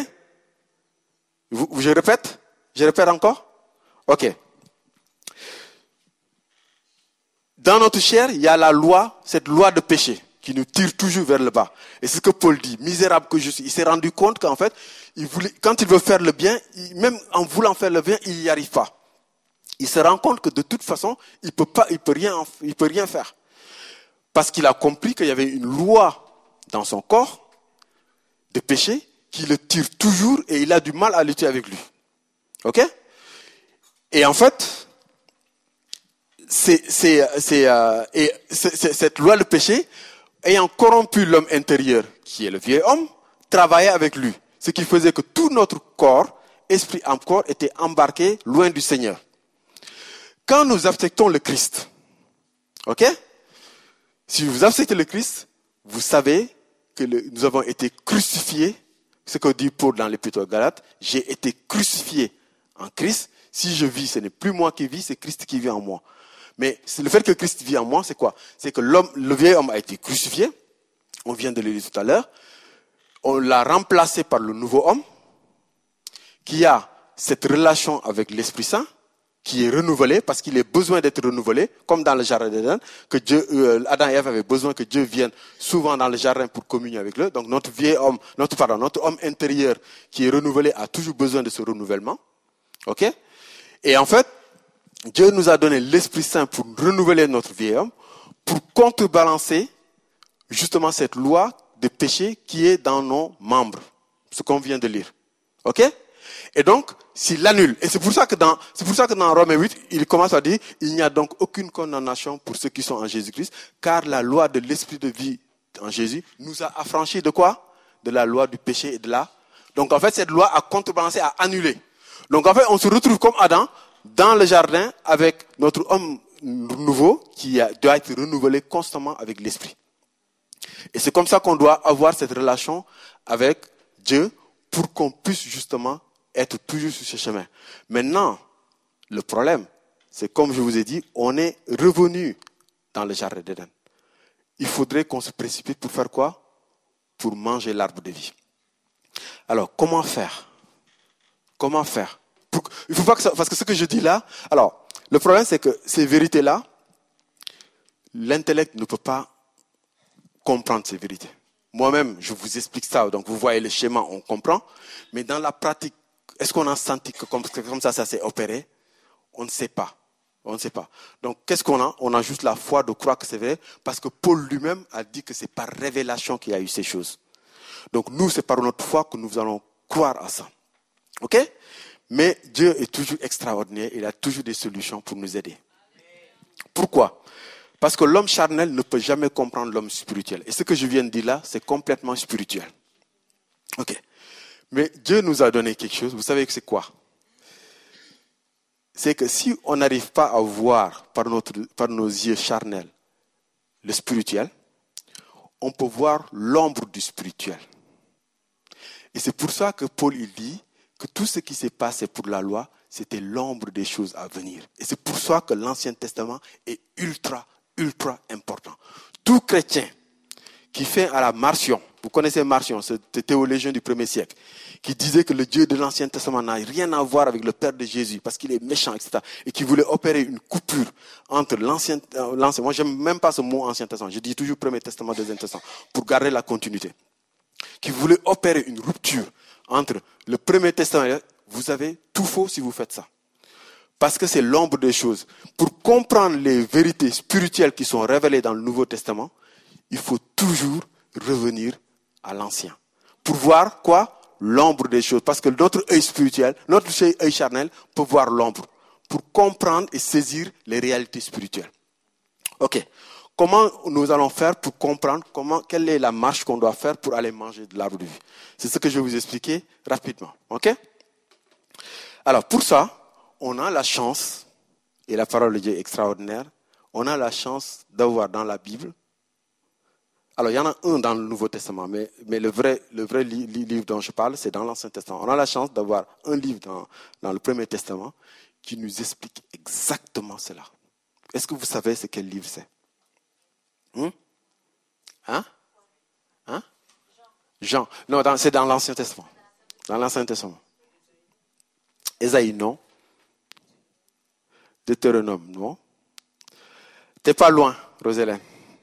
Je répète? Je répète encore? Ok. Dans notre chair, il y a la loi, cette loi de péché, qui nous tire toujours vers le bas. Et c'est ce que Paul dit, misérable que je suis. Il s'est rendu compte qu'en fait, quand il veut faire le bien, même en voulant faire le bien, il n'y arrive pas. Il se rend compte que de toute façon, il peut rien faire. Parce qu'il a compris qu'il y avait une loi dans son corps de péché qui le tire toujours et il a du mal à lutter avec lui. Ok? Et en fait, cette loi de péché, ayant corrompu l'homme intérieur, qui est le vieil homme, travaillait avec lui. Ce qui faisait que tout notre corps, esprit, âme, corps, était embarqué loin du Seigneur. Quand nous acceptons le Christ, ok? Si vous acceptez le Christ, vous savez que nous avons été crucifiés, ce que dit Paul dans l'Épître aux Galates, j'ai été crucifié en Christ. Si je vis, ce n'est plus moi qui vis, c'est Christ qui vit en moi. Mais le fait que Christ vit en moi, c'est quoi? C'est que le vieil homme a été crucifié, on vient de le lire tout à l'heure, on l'a remplacé par le nouveau homme, qui a cette relation avec l'Esprit Saint, qui est renouvelé, parce qu'il a besoin d'être renouvelé, comme dans le jardin d'Éden, que Adam et Ève avaient besoin que Dieu vienne souvent dans le jardin pour communier avec eux. Donc notre homme intérieur qui est renouvelé a toujours besoin de ce renouvellement. Ok? Et en fait, Dieu nous a donné l'Esprit Saint pour renouveler notre vieil homme, pour contrebalancer justement cette loi de péché qui est dans nos membres, ce qu'on vient de lire. Ok? Et donc, s'il l'annule, et c'est pour ça que dans Romains 8, il commence à dire, il n'y a donc aucune condamnation pour ceux qui sont en Jésus-Christ, car la loi de l'esprit de vie en Jésus nous a affranchis de quoi? De la loi du péché et de la... Donc en fait, cette loi a contrebalancé, a annulé. Donc en fait, on se retrouve comme Adam, dans le jardin, avec notre homme nouveau, qui doit être renouvelé constamment avec l'esprit. Et c'est comme ça qu'on doit avoir cette relation avec Dieu, pour qu'on puisse justement être toujours sur ce chemin. Maintenant, le problème, c'est comme je vous ai dit, on est revenu dans le jardin d'Éden. Il faudrait qu'on se précipite pour faire quoi? Pour manger l'arbre de vie. Alors, comment faire? Comment faire? Il faut pas que ça, parce que ce que je dis là, alors, le problème c'est que ces vérités-là, l'intellect ne peut pas comprendre ces vérités. Moi-même, je vous explique ça, donc vous voyez le schéma, on comprend, mais dans la pratique, est-ce qu'on a senti que comme ça s'est opéré? On ne sait pas. On ne sait pas. Donc, qu'est-ce qu'on a? On a juste la foi de croire que c'est vrai, parce que Paul lui-même a dit que c'est par révélation qu'il y a eu ces choses. Donc, nous, c'est par notre foi que nous allons croire à ça. OK? Mais Dieu est toujours extraordinaire, il a toujours des solutions pour nous aider. Pourquoi? Parce que l'homme charnel ne peut jamais comprendre l'homme spirituel. Et ce que je viens de dire là, c'est complètement spirituel. OK. Mais Dieu nous a donné quelque chose, vous savez que c'est quoi? C'est que si on n'arrive pas à voir par nos yeux charnels le spirituel, on peut voir l'ombre du spirituel. Et c'est pour ça que Paul il dit que tout ce qui s'est passé pour la loi, c'était l'ombre des choses à venir. Et c'est pour ça que l'Ancien Testament est ultra important. Tout chrétien qui fait à la Marcion, vous connaissez Marcion, ce théologien du 1er siècle, qui disait que le Dieu de l'Ancien Testament n'a rien à voir avec le Père de Jésus, parce qu'il est méchant, etc. Et qui voulait opérer une coupure entre l'ancien, moi j'aime même pas ce mot Ancien Testament, je dis toujours Premier Testament, Deuxième Testament, pour garder la continuité. Qui voulait opérer une rupture entre le Premier Testament, vous avez tout faux si vous faites ça. Parce que c'est l'ombre des choses. Pour comprendre les vérités spirituelles qui sont révélées dans le Nouveau Testament, il faut toujours revenir à l'Ancien. Pour voir quoi? L'ombre des choses. Parce que notre œil spirituel, notre œil charnel peut voir l'ombre. Pour comprendre et saisir les réalités spirituelles. Ok. Comment nous allons faire pour comprendre quelle est la marche qu'on doit faire pour aller manger de l'arbre de vie? C'est ce que je vais vous expliquer rapidement. Ok? Alors, pour ça, on a la chance, et la parole de Dieu est extraordinaire, on a la chance d'avoir dans la Bible, alors il y en a un dans le Nouveau Testament, mais le vrai livre dont je parle, c'est dans l'Ancien Testament. On a la chance d'avoir un livre dans le Premier Testament qui nous explique exactement cela. Est-ce que vous savez ce quel livre c'est? Jean. Non, c'est dans l'Ancien Testament. Dans l'Ancien Testament. Ésaïe, non. Deutéronome, non. T'es pas loin, Roselaine.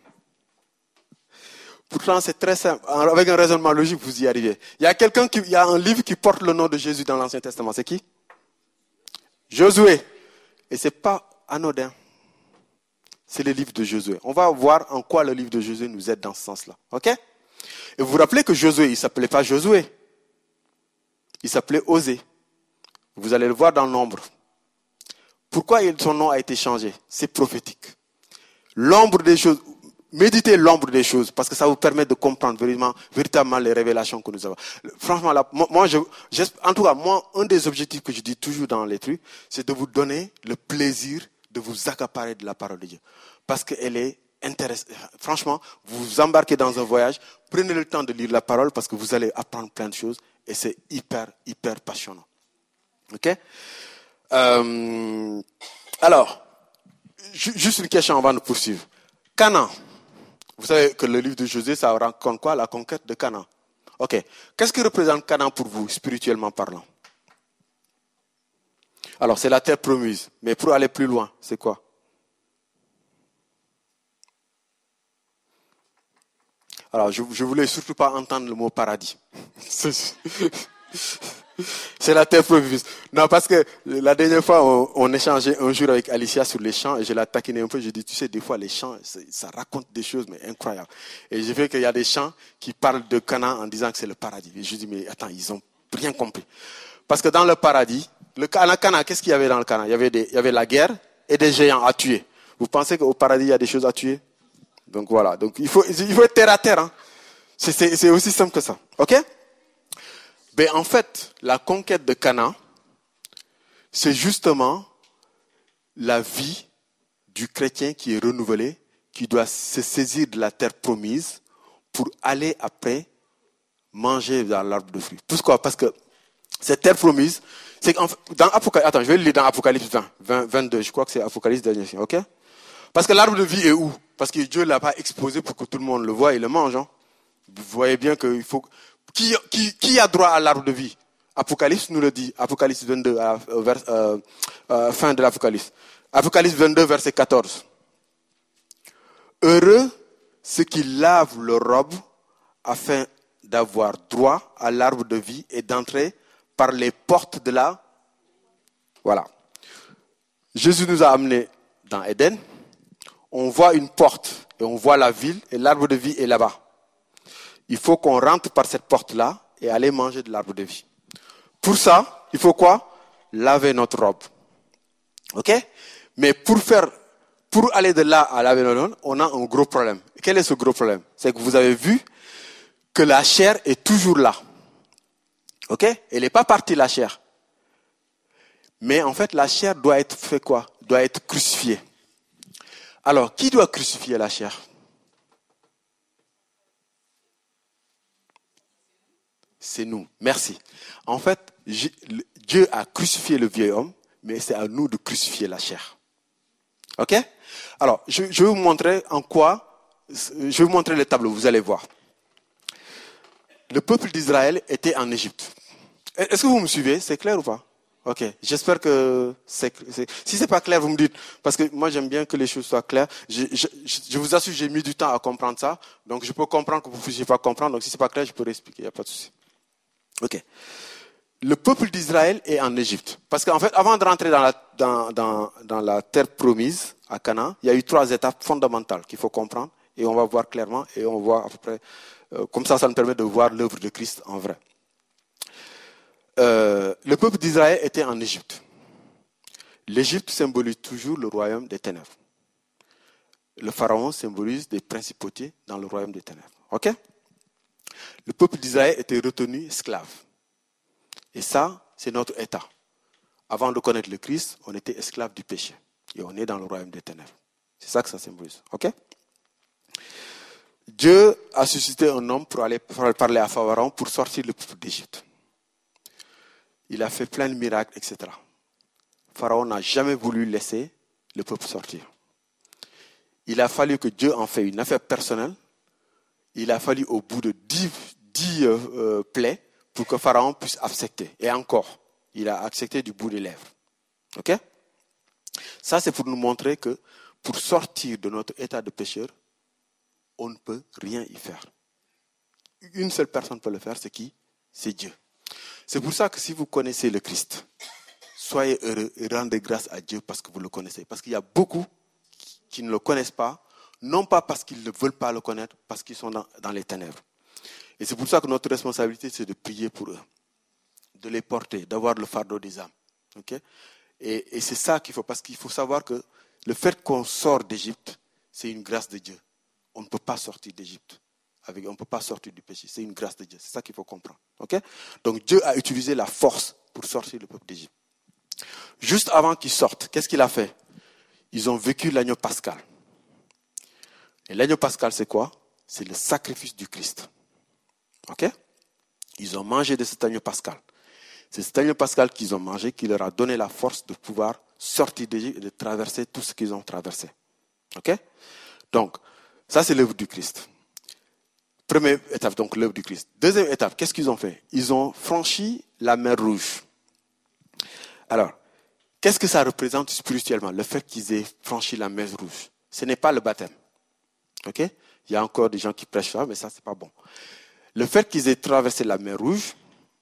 Pourtant, c'est très simple. Avec un raisonnement logique, vous y arrivez. Il y a un livre qui porte le nom de Jésus dans l'Ancien Testament. C'est qui? Josué. Et c'est pas anodin. C'est le livre de Josué. On va voir en quoi le livre de Josué nous aide dans ce sens-là. Ok? Et vous vous rappelez que Josué, il ne s'appelait pas Josué. Il s'appelait Osée. Vous allez le voir dans Nombre. Pourquoi son nom a été changé? C'est prophétique. L'ombre des choses. Méditez l'ombre des choses parce que ça vous permet de comprendre véritablement les révélations que nous avons. Franchement, en tout cas, moi, un des objectifs que je dis toujours dans les trucs, c'est de vous donner le plaisir de vous accaparer de la parole de Dieu. Parce qu'elle est intéressante. Franchement, vous vous embarquez dans un voyage, prenez le temps de lire la parole parce que vous allez apprendre plein de choses et c'est hyper passionnant. Ok? Alors, juste une question avant de poursuivre. Canaan. Vous savez que le livre de Josué, ça raconte quoi? La conquête de Canaan. Ok. Qu'est-ce que représente Canaan pour vous, spirituellement parlant? Alors, c'est la terre promise. Mais pour aller plus loin, c'est quoi? Alors, je voulais surtout pas entendre le mot paradis. C'est la terre promise. Non, parce que la dernière fois, on échangeait un jour avec Alicia sur les chants et je l'ai taquiné un peu. Je dis, tu sais, des fois, les chants, ça raconte des choses, mais incroyables. Et j'ai vu qu'il y a des chants qui parlent de Canaan en disant que c'est le paradis. Et je dis, mais attends, ils ont rien compris. Parce que dans le paradis, Canaan, qu'est-ce qu'il y avait dans le Canaan? Il y avait la guerre et des géants à tuer. Vous pensez qu'au paradis, il y a des choses à tuer? Donc voilà. Donc il faut être terre à terre. Hein. C'est aussi simple que ça. Ok? Ben, en fait, la conquête de Canaan, c'est justement la vie du chrétien qui est renouvelée, qui doit se saisir de la terre promise pour aller après manger dans l'arbre de fruits. Pourquoi? Parce que Cette terre promise, c'est dans Apocalypse, attends, je vais le lire dans Apocalypse 22, je crois que c'est Apocalypse dernier, ok? Parce que l'arbre de vie est où? Parce que Dieu ne l'a pas exposé pour que tout le monde le voie et le mange. Hein. Vous voyez bien qu'il faut... Qui a droit à l'arbre de vie? Apocalypse nous le dit. Apocalypse 22, fin de l'Apocalypse. Apocalypse 22, verset 14. Heureux ceux qui lavent leurs robes afin d'avoir droit à l'arbre de vie et d'entrer par les portes de la... Voilà. Jésus nous a amenés dans Éden. On voit une porte et on voit la ville et l'arbre de vie est là-bas. Il faut qu'on rentre par cette porte-là et aller manger de l'arbre de vie. Pour ça, il faut quoi? Laver notre robe. Ok? Mais pour aller de là à laver notre robe, on a un gros problème. Quel est ce gros problème? C'est que vous avez vu que la chair est toujours là. Ok? Elle n'est pas partie, la chair. Mais en fait, la chair doit être fait quoi? Doit être crucifiée. Alors, qui doit crucifier la chair? C'est nous. Merci. En fait, Dieu a crucifié le vieil homme, mais c'est à nous de crucifier la chair. Ok? Alors, je vais vous montrer je vais vous montrer le tableau, vous allez voir. Le peuple d'Israël était en Égypte. Est-ce que vous me suivez? C'est clair ou pas? Ok, j'espère que si c'est pas clair, vous me dites, parce que moi j'aime bien que les choses soient claires. Je vous assure, j'ai mis du temps à comprendre ça, donc je peux comprendre que vous ne puissiez pas comprendre. Donc si c'est pas clair, je peux réexpliquer, il n'y a pas de souci. Ok. Le peuple d'Israël est en Égypte, parce qu'en fait, avant de rentrer dans la terre promise à Canaan, il y a eu 3 étapes fondamentales qu'il faut comprendre, et on va voir clairement, et on voit à peu près, comme ça nous permet de voir l'œuvre de Christ en vrai. Le peuple d'Israël était en Égypte. L'Égypte symbolise toujours le royaume des ténèbres. Le pharaon symbolise des principautés dans le royaume des ténèbres. Ok? Le peuple d'Israël était retenu esclave. Et ça, c'est notre état. Avant de connaître le Christ, on était esclave du péché. Et on est dans le royaume des ténèbres. C'est ça que ça symbolise. Ok? Dieu a suscité un homme pour aller parler à Pharaon pour sortir le peuple d'Égypte. Il a fait plein de miracles, etc. Pharaon n'a jamais voulu laisser le peuple sortir. Il a fallu que Dieu en fait une affaire personnelle. Il a fallu au bout de 10 plaies pour que Pharaon puisse accepter. Et encore, il a accepté du bout des lèvres. Ok? Ça, c'est pour nous montrer que pour sortir de notre état de pécheur, on ne peut rien y faire. Une seule personne peut le faire, c'est qui? C'est Dieu. C'est pour ça que si vous connaissez le Christ, soyez heureux et rendez grâce à Dieu parce que vous le connaissez. Parce qu'il y a beaucoup qui ne le connaissent pas, non pas parce qu'ils ne veulent pas le connaître, parce qu'ils sont dans les ténèbres. Et c'est pour ça que notre responsabilité, c'est de prier pour eux, de les porter, d'avoir le fardeau des âmes. Okay? Et c'est ça qu'il faut, parce qu'il faut savoir que le fait qu'on sort d'Égypte, c'est une grâce de Dieu. On ne peut pas sortir d'Égypte. On ne peut pas sortir du péché. C'est une grâce de Dieu. C'est ça qu'il faut comprendre. Okay? Donc Dieu a utilisé la force pour sortir le peuple d'Égypte. Juste avant qu'ils sortent, qu'est-ce qu'il a fait? Ils ont vécu l'agneau pascal. Et l'agneau pascal, c'est quoi? C'est le sacrifice du Christ. Ok? Ils ont mangé de cet agneau pascal. C'est cet agneau pascal qu'ils ont mangé qui leur a donné la force de pouvoir sortir d'Égypte et de traverser tout ce qu'ils ont traversé. Ok? Donc, ça c'est l'œuvre du Christ. Première étape, donc l'œuvre du Christ. Deuxième étape, qu'est-ce qu'ils ont fait? Ils ont franchi la mer Rouge. Alors, qu'est-ce que ça représente spirituellement, le fait qu'ils aient franchi la mer Rouge? Ce n'est pas le baptême. Ok? Il y a encore des gens qui prêchent ça, mais ça, c'est pas bon. Le fait qu'ils aient traversé la mer Rouge,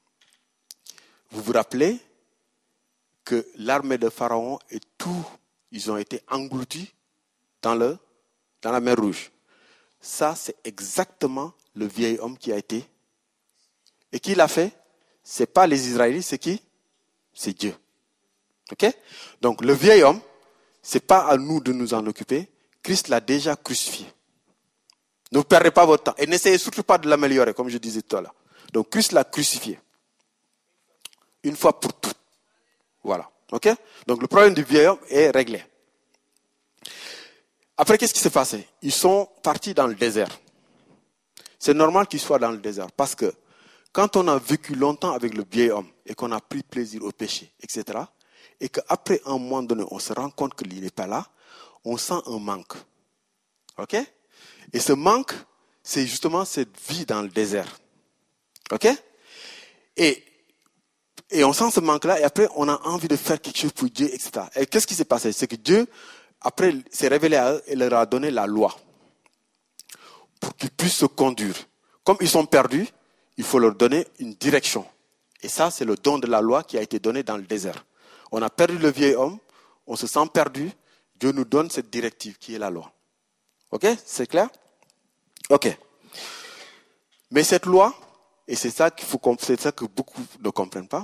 vous vous rappelez que l'armée de Pharaon et tout, ils ont été engloutis dans la mer Rouge. Ça, c'est exactement le vieil homme qui a été. Et qui l'a fait? Ce n'est pas les Israélites, c'est qui? C'est Dieu. Ok? Donc le vieil homme, ce n'est pas à nous de nous en occuper. Christ l'a déjà crucifié. Ne perdez pas votre temps. Et n'essayez surtout pas de l'améliorer, comme je disais tout à l'heure. Donc Christ l'a crucifié. Une fois pour toutes. Voilà. Ok? Donc le problème du vieil homme est réglé. Après, qu'est-ce qui s'est passé? Ils sont partis dans le désert. C'est normal qu'ils soient dans le désert parce que quand on a vécu longtemps avec le vieil homme et qu'on a pris plaisir au péché, etc., et qu'après un moment donné, on se rend compte qu'il n'est pas là, on sent un manque. OK? Et ce manque, c'est justement cette vie dans le désert. OK? Et on sent ce manque-là, et après, on a envie de faire quelque chose pour Dieu, etc. Et qu'est-ce qui s'est passé? C'est que Dieu, après, s'est révélé à eux et leur a donné la loi pour qu'ils puissent se conduire. Comme ils sont perdus, il faut leur donner une direction. Et ça, c'est le don de la loi qui a été donné dans le désert. On a perdu le vieil homme, on se sent perdu, Dieu nous donne cette directive qui est la loi. OK? C'est clair? OK. Mais cette loi, et c'est ça que beaucoup ne comprennent pas,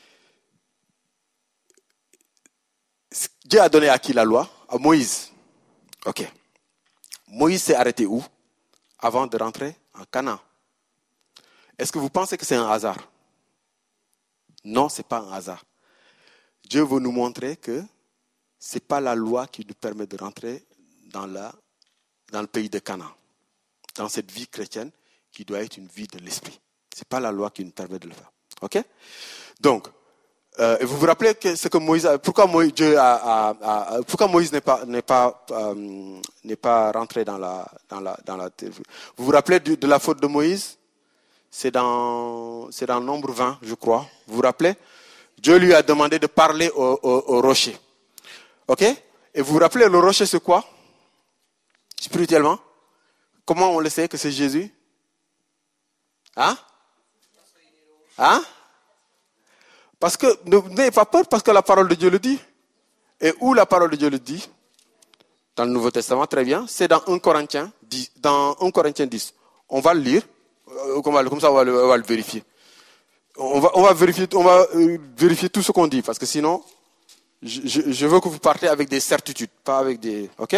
Dieu a donné à qui la loi? À Moïse. OK. Moïse s'est arrêté où? Avant de rentrer en Canaan. Est-ce que vous pensez que c'est un hasard? Non, ce n'est pas un hasard. Dieu veut nous montrer que ce n'est pas la loi qui nous permet de rentrer dans le pays de Canaan, dans cette vie chrétienne qui doit être une vie de l'esprit. Ce n'est pas la loi qui nous permet de le faire. OK? Donc, vous vous rappelez que ce que Moïse, pourquoi Moïse n'est pas rentré dans la vous vous rappelez de la faute de Moïse? C'est dans Nombre 20, je crois. Vous vous rappelez? Dieu lui a demandé de parler au rocher. OK? Et vous vous rappelez, le rocher, c'est quoi? Spirituellement? Comment on le sait que c'est Jésus? Hein? Hein? Parce que, n'ayez pas peur, parce que la parole de Dieu le dit. Et où la parole de Dieu le dit? Dans le Nouveau Testament, très bien. C'est dans 1 Corinthiens 10. Dans 1 Corinthiens 10. On va le lire. Comme ça, on va le vérifier. On va vérifier tout ce qu'on dit, parce que sinon, je veux que vous partez avec des certitudes, pas avec des... OK?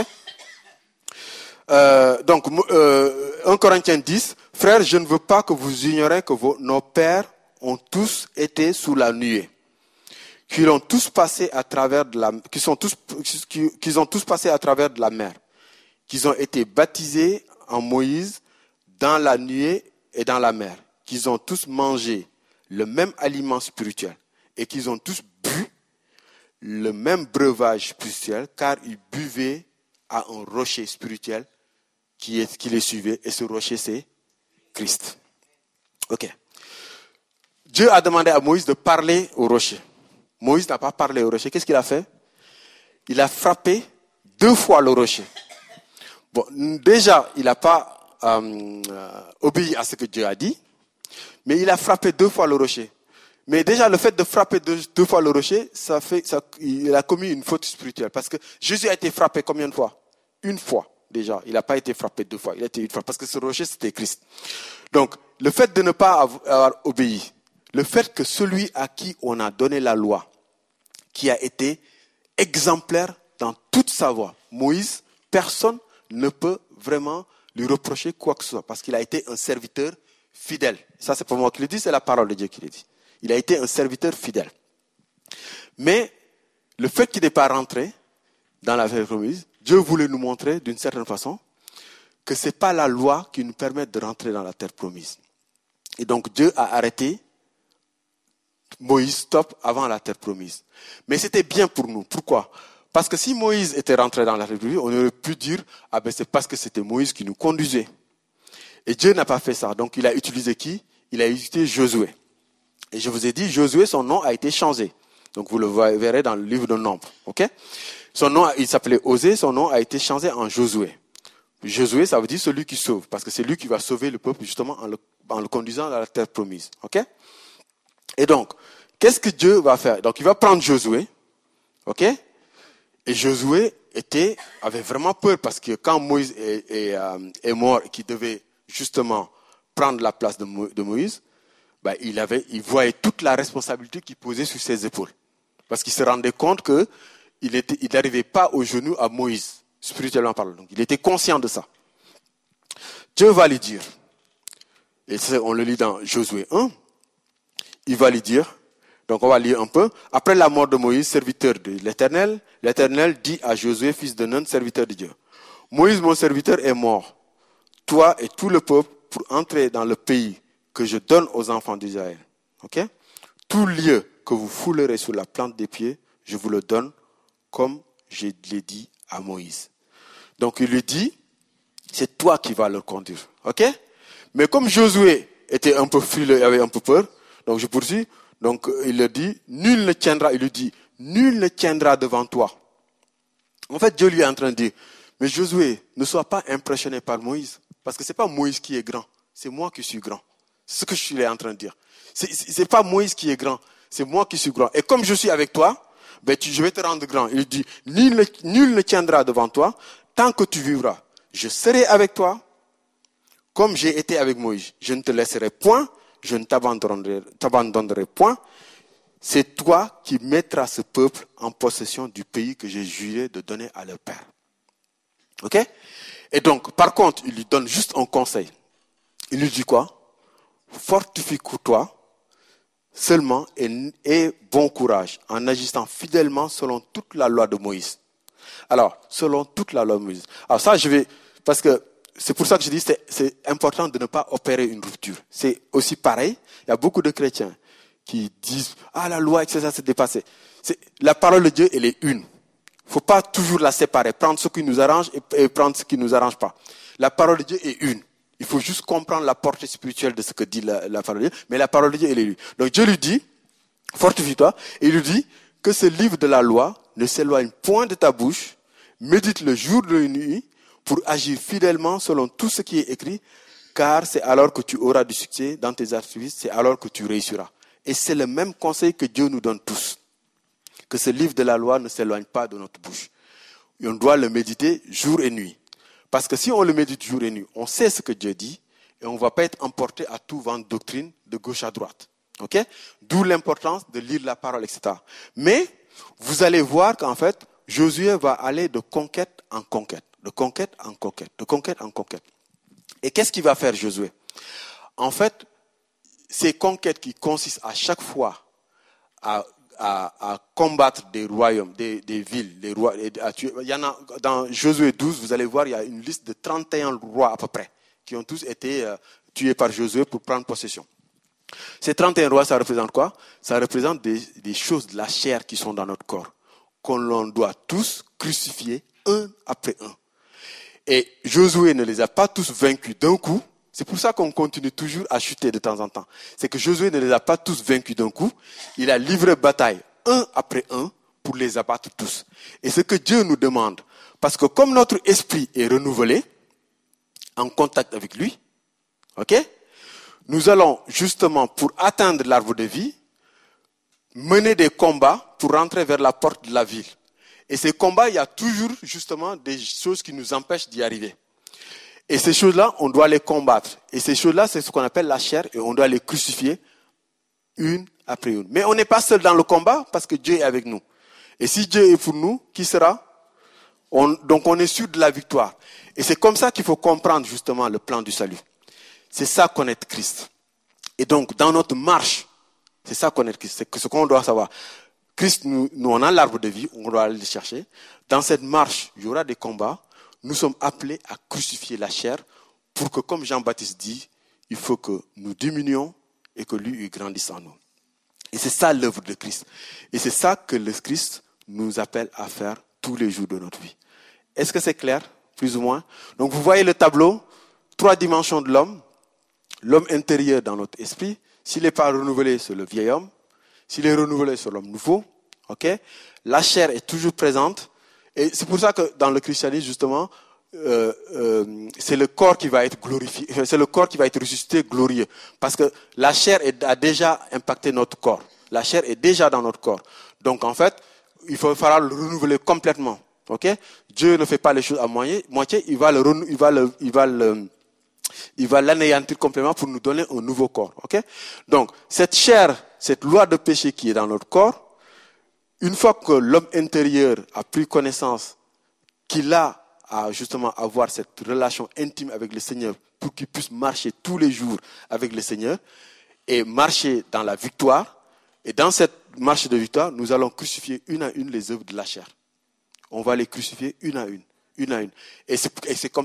Donc, 1 Corinthiens 10, frères, je ne veux pas que vous ignorez que nos pères ont tous été sous la nuée, qu'ils ont tous passé à travers de la mer, qu'ils ont été baptisés en Moïse dans la nuée et dans la mer, qu'ils ont tous mangé le même aliment spirituel et qu'ils ont tous bu le même breuvage spirituel, car ils buvaient à un rocher spirituel qui les suivait, et ce rocher c'est Christ. OK. Dieu a demandé à Moïse de parler au rocher. Moïse n'a pas parlé au rocher. Qu'est-ce qu'il a fait? Il a frappé 2 fois le rocher. Bon, déjà, il n'a pas obéi à ce que Dieu a dit, mais il a frappé 2 fois le rocher. Mais déjà, le fait de frapper 2 fois le rocher, il a commis une faute spirituelle. Parce que Jésus a été frappé combien de fois? 1 fois déjà. Il n'a pas été frappé 2 fois. Il a été 1 fois. Parce que ce rocher, c'était Christ. Donc, le fait de ne pas avoir obéi, le fait que celui à qui on a donné la loi, qui a été exemplaire dans toute sa voie, Moïse, personne ne peut vraiment lui reprocher quoi que ce soit, parce qu'il a été un serviteur fidèle. Ça, c'est pas moi qui le dis, c'est la parole de Dieu qui le dit. Il a été un serviteur fidèle. Mais le fait qu'il n'est pas rentré dans la terre promise, Dieu voulait nous montrer d'une certaine façon que ce n'est pas la loi qui nous permet de rentrer dans la terre promise. Et donc Dieu a arrêté Moïse, stop, avant la terre promise. Mais c'était bien pour nous. Pourquoi? Parce que si Moïse était rentré dans la terre promise, on aurait pu dire, c'est parce que c'était Moïse qui nous conduisait. Et Dieu n'a pas fait ça. Donc il a utilisé qui? Il a utilisé Josué. Et je vous ai dit, Josué, son nom a été changé. Donc vous le verrez dans le livre de Nombre. OK? Son nom, il s'appelait Osée, son nom a été changé en Josué. Josué, ça veut dire celui qui sauve, parce que c'est lui qui va sauver le peuple justement en le conduisant dans la terre promise. OK? Et donc, qu'est-ce que Dieu va faire? Donc il va prendre Josué. OK? Et Josué avait vraiment peur, parce que quand Moïse est mort et qu'il devait justement prendre la place de Moïse, il voyait toute la responsabilité qui posait sur ses épaules. Parce qu'il se rendait compte qu'il n'arrivait pas au genou à Moïse, spirituellement parlant. Donc il était conscient de ça. Dieu va lui dire, et on le lit dans Josué 1, il va lui dire, donc on va lire un peu, après la mort de Moïse, serviteur de l'Éternel, l'Éternel dit à Josué, fils de Nun, serviteur de Dieu, Moïse, mon serviteur, est mort, toi et tout le peuple, pour entrer dans le pays que je donne aux enfants d'Israël. Ok? Tout lieu que vous foulerez sous la plante des pieds, je vous le donne comme je l'ai dit à Moïse. Donc il lui dit, c'est toi qui vas le conduire. Ok? Mais comme Josué était un peu frileux et avait un peu peur, donc je poursuis, donc il lui dit, nul ne tiendra devant toi. En fait, Dieu lui est en train de dire, mais Josué, ne sois pas impressionné par Moïse, parce que c'est pas Moïse qui est grand, c'est moi qui suis grand. C'est ce que je suis en train de dire. C'est pas Moïse qui est grand, c'est moi qui suis grand. Et comme je suis avec toi, je vais te rendre grand. Il dit, nul ne tiendra devant toi tant que tu vivras. Je serai avec toi comme j'ai été avec Moïse. Je ne te laisserai point, je ne t'abandonnerai point. C'est toi qui mettras ce peuple en possession du pays que j'ai juré de donner à leur père. Ok? Et donc, par contre, il lui donne juste un conseil. Il lui dit quoi? Fortifie-toi seulement et bon courage en agissant fidèlement selon toute la loi de Moïse. Alors, selon toute la loi de Moïse. Alors ça, parce que c'est pour ça que je dis c'est important de ne pas opérer une rupture. C'est aussi pareil. Il y a beaucoup de chrétiens qui disent, la loi, etc., c'est dépassé. La parole de Dieu, elle est une. Il ne faut pas toujours la séparer, prendre ce qui nous arrange et prendre ce qui ne nous arrange pas. La parole de Dieu est une. Il faut juste comprendre la portée spirituelle de ce que dit la parole de Dieu. Mais la parole de Dieu, elle est une. Donc Dieu lui dit, fortifie-toi, et il lui dit que ce livre de la loi ne s'éloigne point de ta bouche, médite le jour et la nuit pour agir fidèlement selon tout ce qui est écrit, car c'est alors que tu auras du succès dans tes activités, c'est alors que tu réussiras. Et c'est le même conseil que Dieu nous donne tous. Que ce livre de la loi ne s'éloigne pas de notre bouche. Et on doit le méditer jour et nuit. Parce que si on le médite jour et nuit, on sait ce que Dieu dit et on ne va pas être emporté à tout vent de doctrine de gauche à droite. Ok? D'où l'importance de lire la parole, etc. Mais vous allez voir qu'en fait, Josué va aller de conquête en conquête, de conquête en conquête, de conquête en conquête. Et qu'est-ce qu'il va faire Josué? En fait, ces conquêtes qui consistent à chaque fois à combattre des royaumes, des villes, des rois. Il y en a, dans Josué 12, vous allez voir, il y a une liste de 31 rois à peu près, qui ont tous été tués par Josué pour prendre possession. Ces 31 rois, ça représente quoi? Ça représente des choses de la chair qui sont dans notre corps, qu'on doit tous crucifier un après un. Et Josué ne les a pas tous vaincus d'un coup. C'est pour ça qu'on continue toujours à chuter de temps en temps. C'est que Josué ne les a pas tous vaincus d'un coup. Il a livré bataille un après un pour les abattre tous. Et ce que Dieu nous demande, parce que comme notre esprit est renouvelé, en contact avec lui, ok, nous allons justement, pour atteindre l'arbre de vie, mener des combats pour rentrer vers la porte de la ville. Et ces combats, il y a toujours justement des choses qui nous empêchent d'y arriver. Et ces choses-là, on doit les combattre. Et ces choses-là, c'est ce qu'on appelle la chair et on doit les crucifier une après une. Mais on n'est pas seul dans le combat parce que Dieu est avec nous. Et si Dieu est pour nous, qui sera? Donc on est sûr de la victoire. Et c'est comme ça qu'il faut comprendre justement le plan du salut. C'est ça connaître Christ. Et donc dans notre marche, c'est ça connaître Christ. C'est ce qu'on doit savoir. Christ, nous on a l'arbre de vie, on doit aller le chercher. Dans cette marche, il y aura des combats. Nous sommes appelés à crucifier la chair pour que, comme Jean-Baptiste dit, il faut que nous diminuions et que lui, il grandisse en nous. Et c'est ça l'œuvre de Christ. Et c'est ça que le Christ nous appelle à faire tous les jours de notre vie. Est-ce que c'est clair, plus ou moins? Donc vous voyez le tableau, 3 dimensions de l'homme. L'homme intérieur dans notre esprit. S'il n'est pas renouvelé, c'est le vieil homme. S'il est renouvelé, c'est l'homme nouveau. Ok? La chair est toujours présente. Et c'est pour ça que dans le christianisme, justement, c'est le corps qui va être glorifié, c'est le corps qui va être ressuscité glorieux. Parce que la chair a déjà impacté notre corps. La chair est déjà dans notre corps. Donc en fait, il va falloir le renouveler complètement. Ok? Dieu ne fait pas les choses à moitié, il va l'anéantir complètement pour nous donner un nouveau corps. Ok? Donc cette chair, cette loi de péché qui est dans notre corps, une fois que l'homme intérieur a pris connaissance qu'il a à justement avoir cette relation intime avec le Seigneur pour qu'il puisse marcher tous les jours avec le Seigneur et marcher dans la victoire. Et dans cette marche de victoire, nous allons crucifier une à une les œuvres de la chair. On va les crucifier une à une, une à une. Et c'est comme ça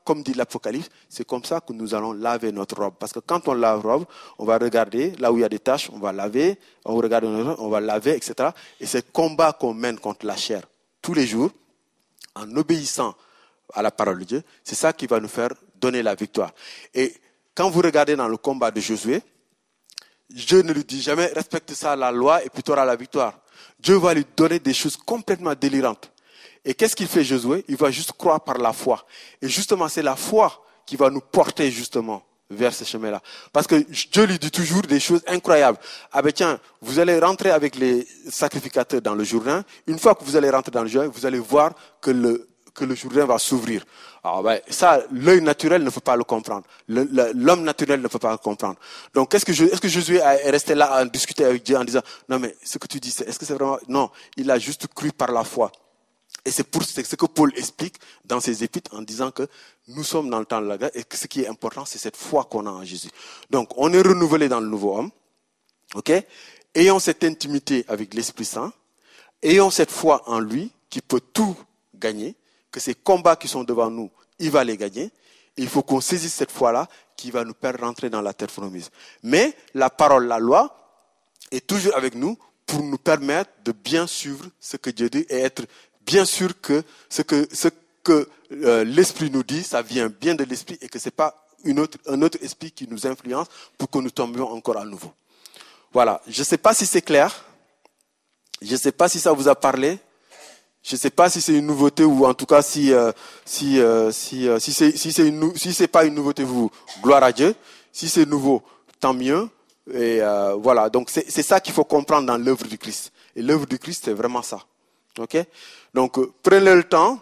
comme dit l'Apocalypse, c'est comme ça que nous allons laver notre robe. Parce que quand on lave la robe, on va regarder là où il y a des taches, on va laver, on regarde, on va laver, etc. Et c'est le combat qu'on mène contre la chair tous les jours, en obéissant à la parole de Dieu, c'est ça qui va nous faire donner la victoire. Et quand vous regardez dans le combat de Josué, Dieu ne lui dit jamais respecte ça la loi et puis tu auras la victoire. Dieu va lui donner des choses complètement délirantes. Et qu'est-ce qu'il fait Josué? Il va juste croire par la foi. Et justement, c'est la foi qui va nous porter justement vers ce chemin-là. Parce que Dieu lui dit toujours des choses incroyables. Ah ben tiens, vous allez rentrer avec les sacrificateurs dans le Jourdain. Une fois que vous allez rentrer dans le Jourdain, vous allez voir que le Jourdain va s'ouvrir. Alors ben, ça, l'œil naturel ne peut pas le comprendre. L'homme naturel ne peut pas le comprendre. Donc, est-ce que Josué est resté là à discuter avec Dieu en disant, non mais ce que tu dis, est-ce que c'est vraiment... Non, il a juste cru par la foi. Et c'est ce que Paul explique dans ses épîtres en disant que nous sommes dans le temps de la grâce et que ce qui est important, c'est cette foi qu'on a en Jésus. Donc, on est renouvelé dans le nouveau homme. Ok? Ayons cette intimité avec l'Esprit Saint. Ayons cette foi en lui qui peut tout gagner, que ces combats qui sont devant nous, il va les gagner. Et il faut qu'on saisisse cette foi-là qui va nous faire rentrer dans la terre promise. Mais la parole, la loi, est toujours avec nous pour nous permettre de bien suivre ce que Dieu dit et être bien sûr que ce que l'Esprit nous dit, ça vient bien de l'Esprit et que ce n'est pas un autre esprit qui nous influence pour que nous tombions encore à nouveau. Voilà. Je ne sais pas si c'est clair. Je ne sais pas si ça vous a parlé. Je ne sais pas si c'est une nouveauté ou en tout cas si c'est pas une nouveauté, gloire à Dieu. Si c'est nouveau, tant mieux. Et voilà. Donc c'est ça qu'il faut comprendre dans l'œuvre du Christ. Et l'œuvre du Christ, c'est vraiment ça. Ok? Donc prenez le temps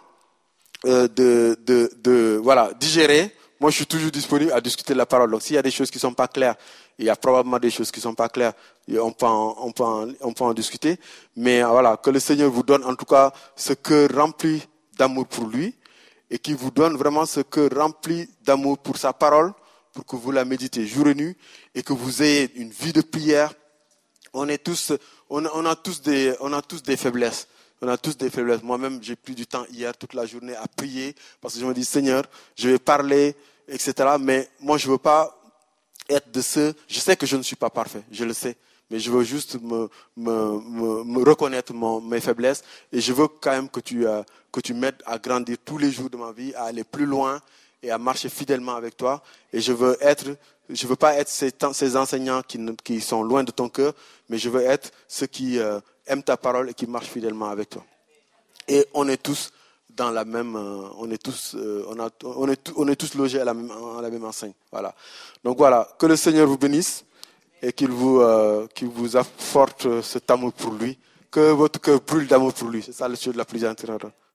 de digérer. Moi, je suis toujours disponible à discuter de la parole. Donc s'il y a des choses qui sont pas claires, il y a probablement des choses qui sont pas claires. On peut en discuter. Mais voilà, que le Seigneur vous donne en tout cas ce cœur rempli d'amour pour lui et qu'il vous donne vraiment ce cœur rempli d'amour pour sa parole, pour que vous la méditez jour et nuit et que vous ayez une vie de prière. On a tous des faiblesses. On a tous des faiblesses. Moi-même, j'ai pris du temps hier, toute la journée, à prier, parce que je me dis, Seigneur, je vais parler, etc. Mais moi, je veux pas être de ceux... Je sais que je ne suis pas parfait, je le sais. Mais je veux juste me reconnaître mes faiblesses. Et je veux quand même que tu m'aides à grandir tous les jours de ma vie, à aller plus loin et à marcher fidèlement avec toi. Et je veux pas être ces enseignants qui sont loin de ton cœur, mais je veux être ceux qui aiment ta parole et qui marchent fidèlement avec toi. Et on est tous dans la même, on est tous logés à la même enseigne. Voilà. Donc voilà, que le Seigneur vous bénisse et qu'il vous apporte cet amour pour lui, que votre cœur brûle d'amour pour lui. C'est ça le chose la plus intéressante.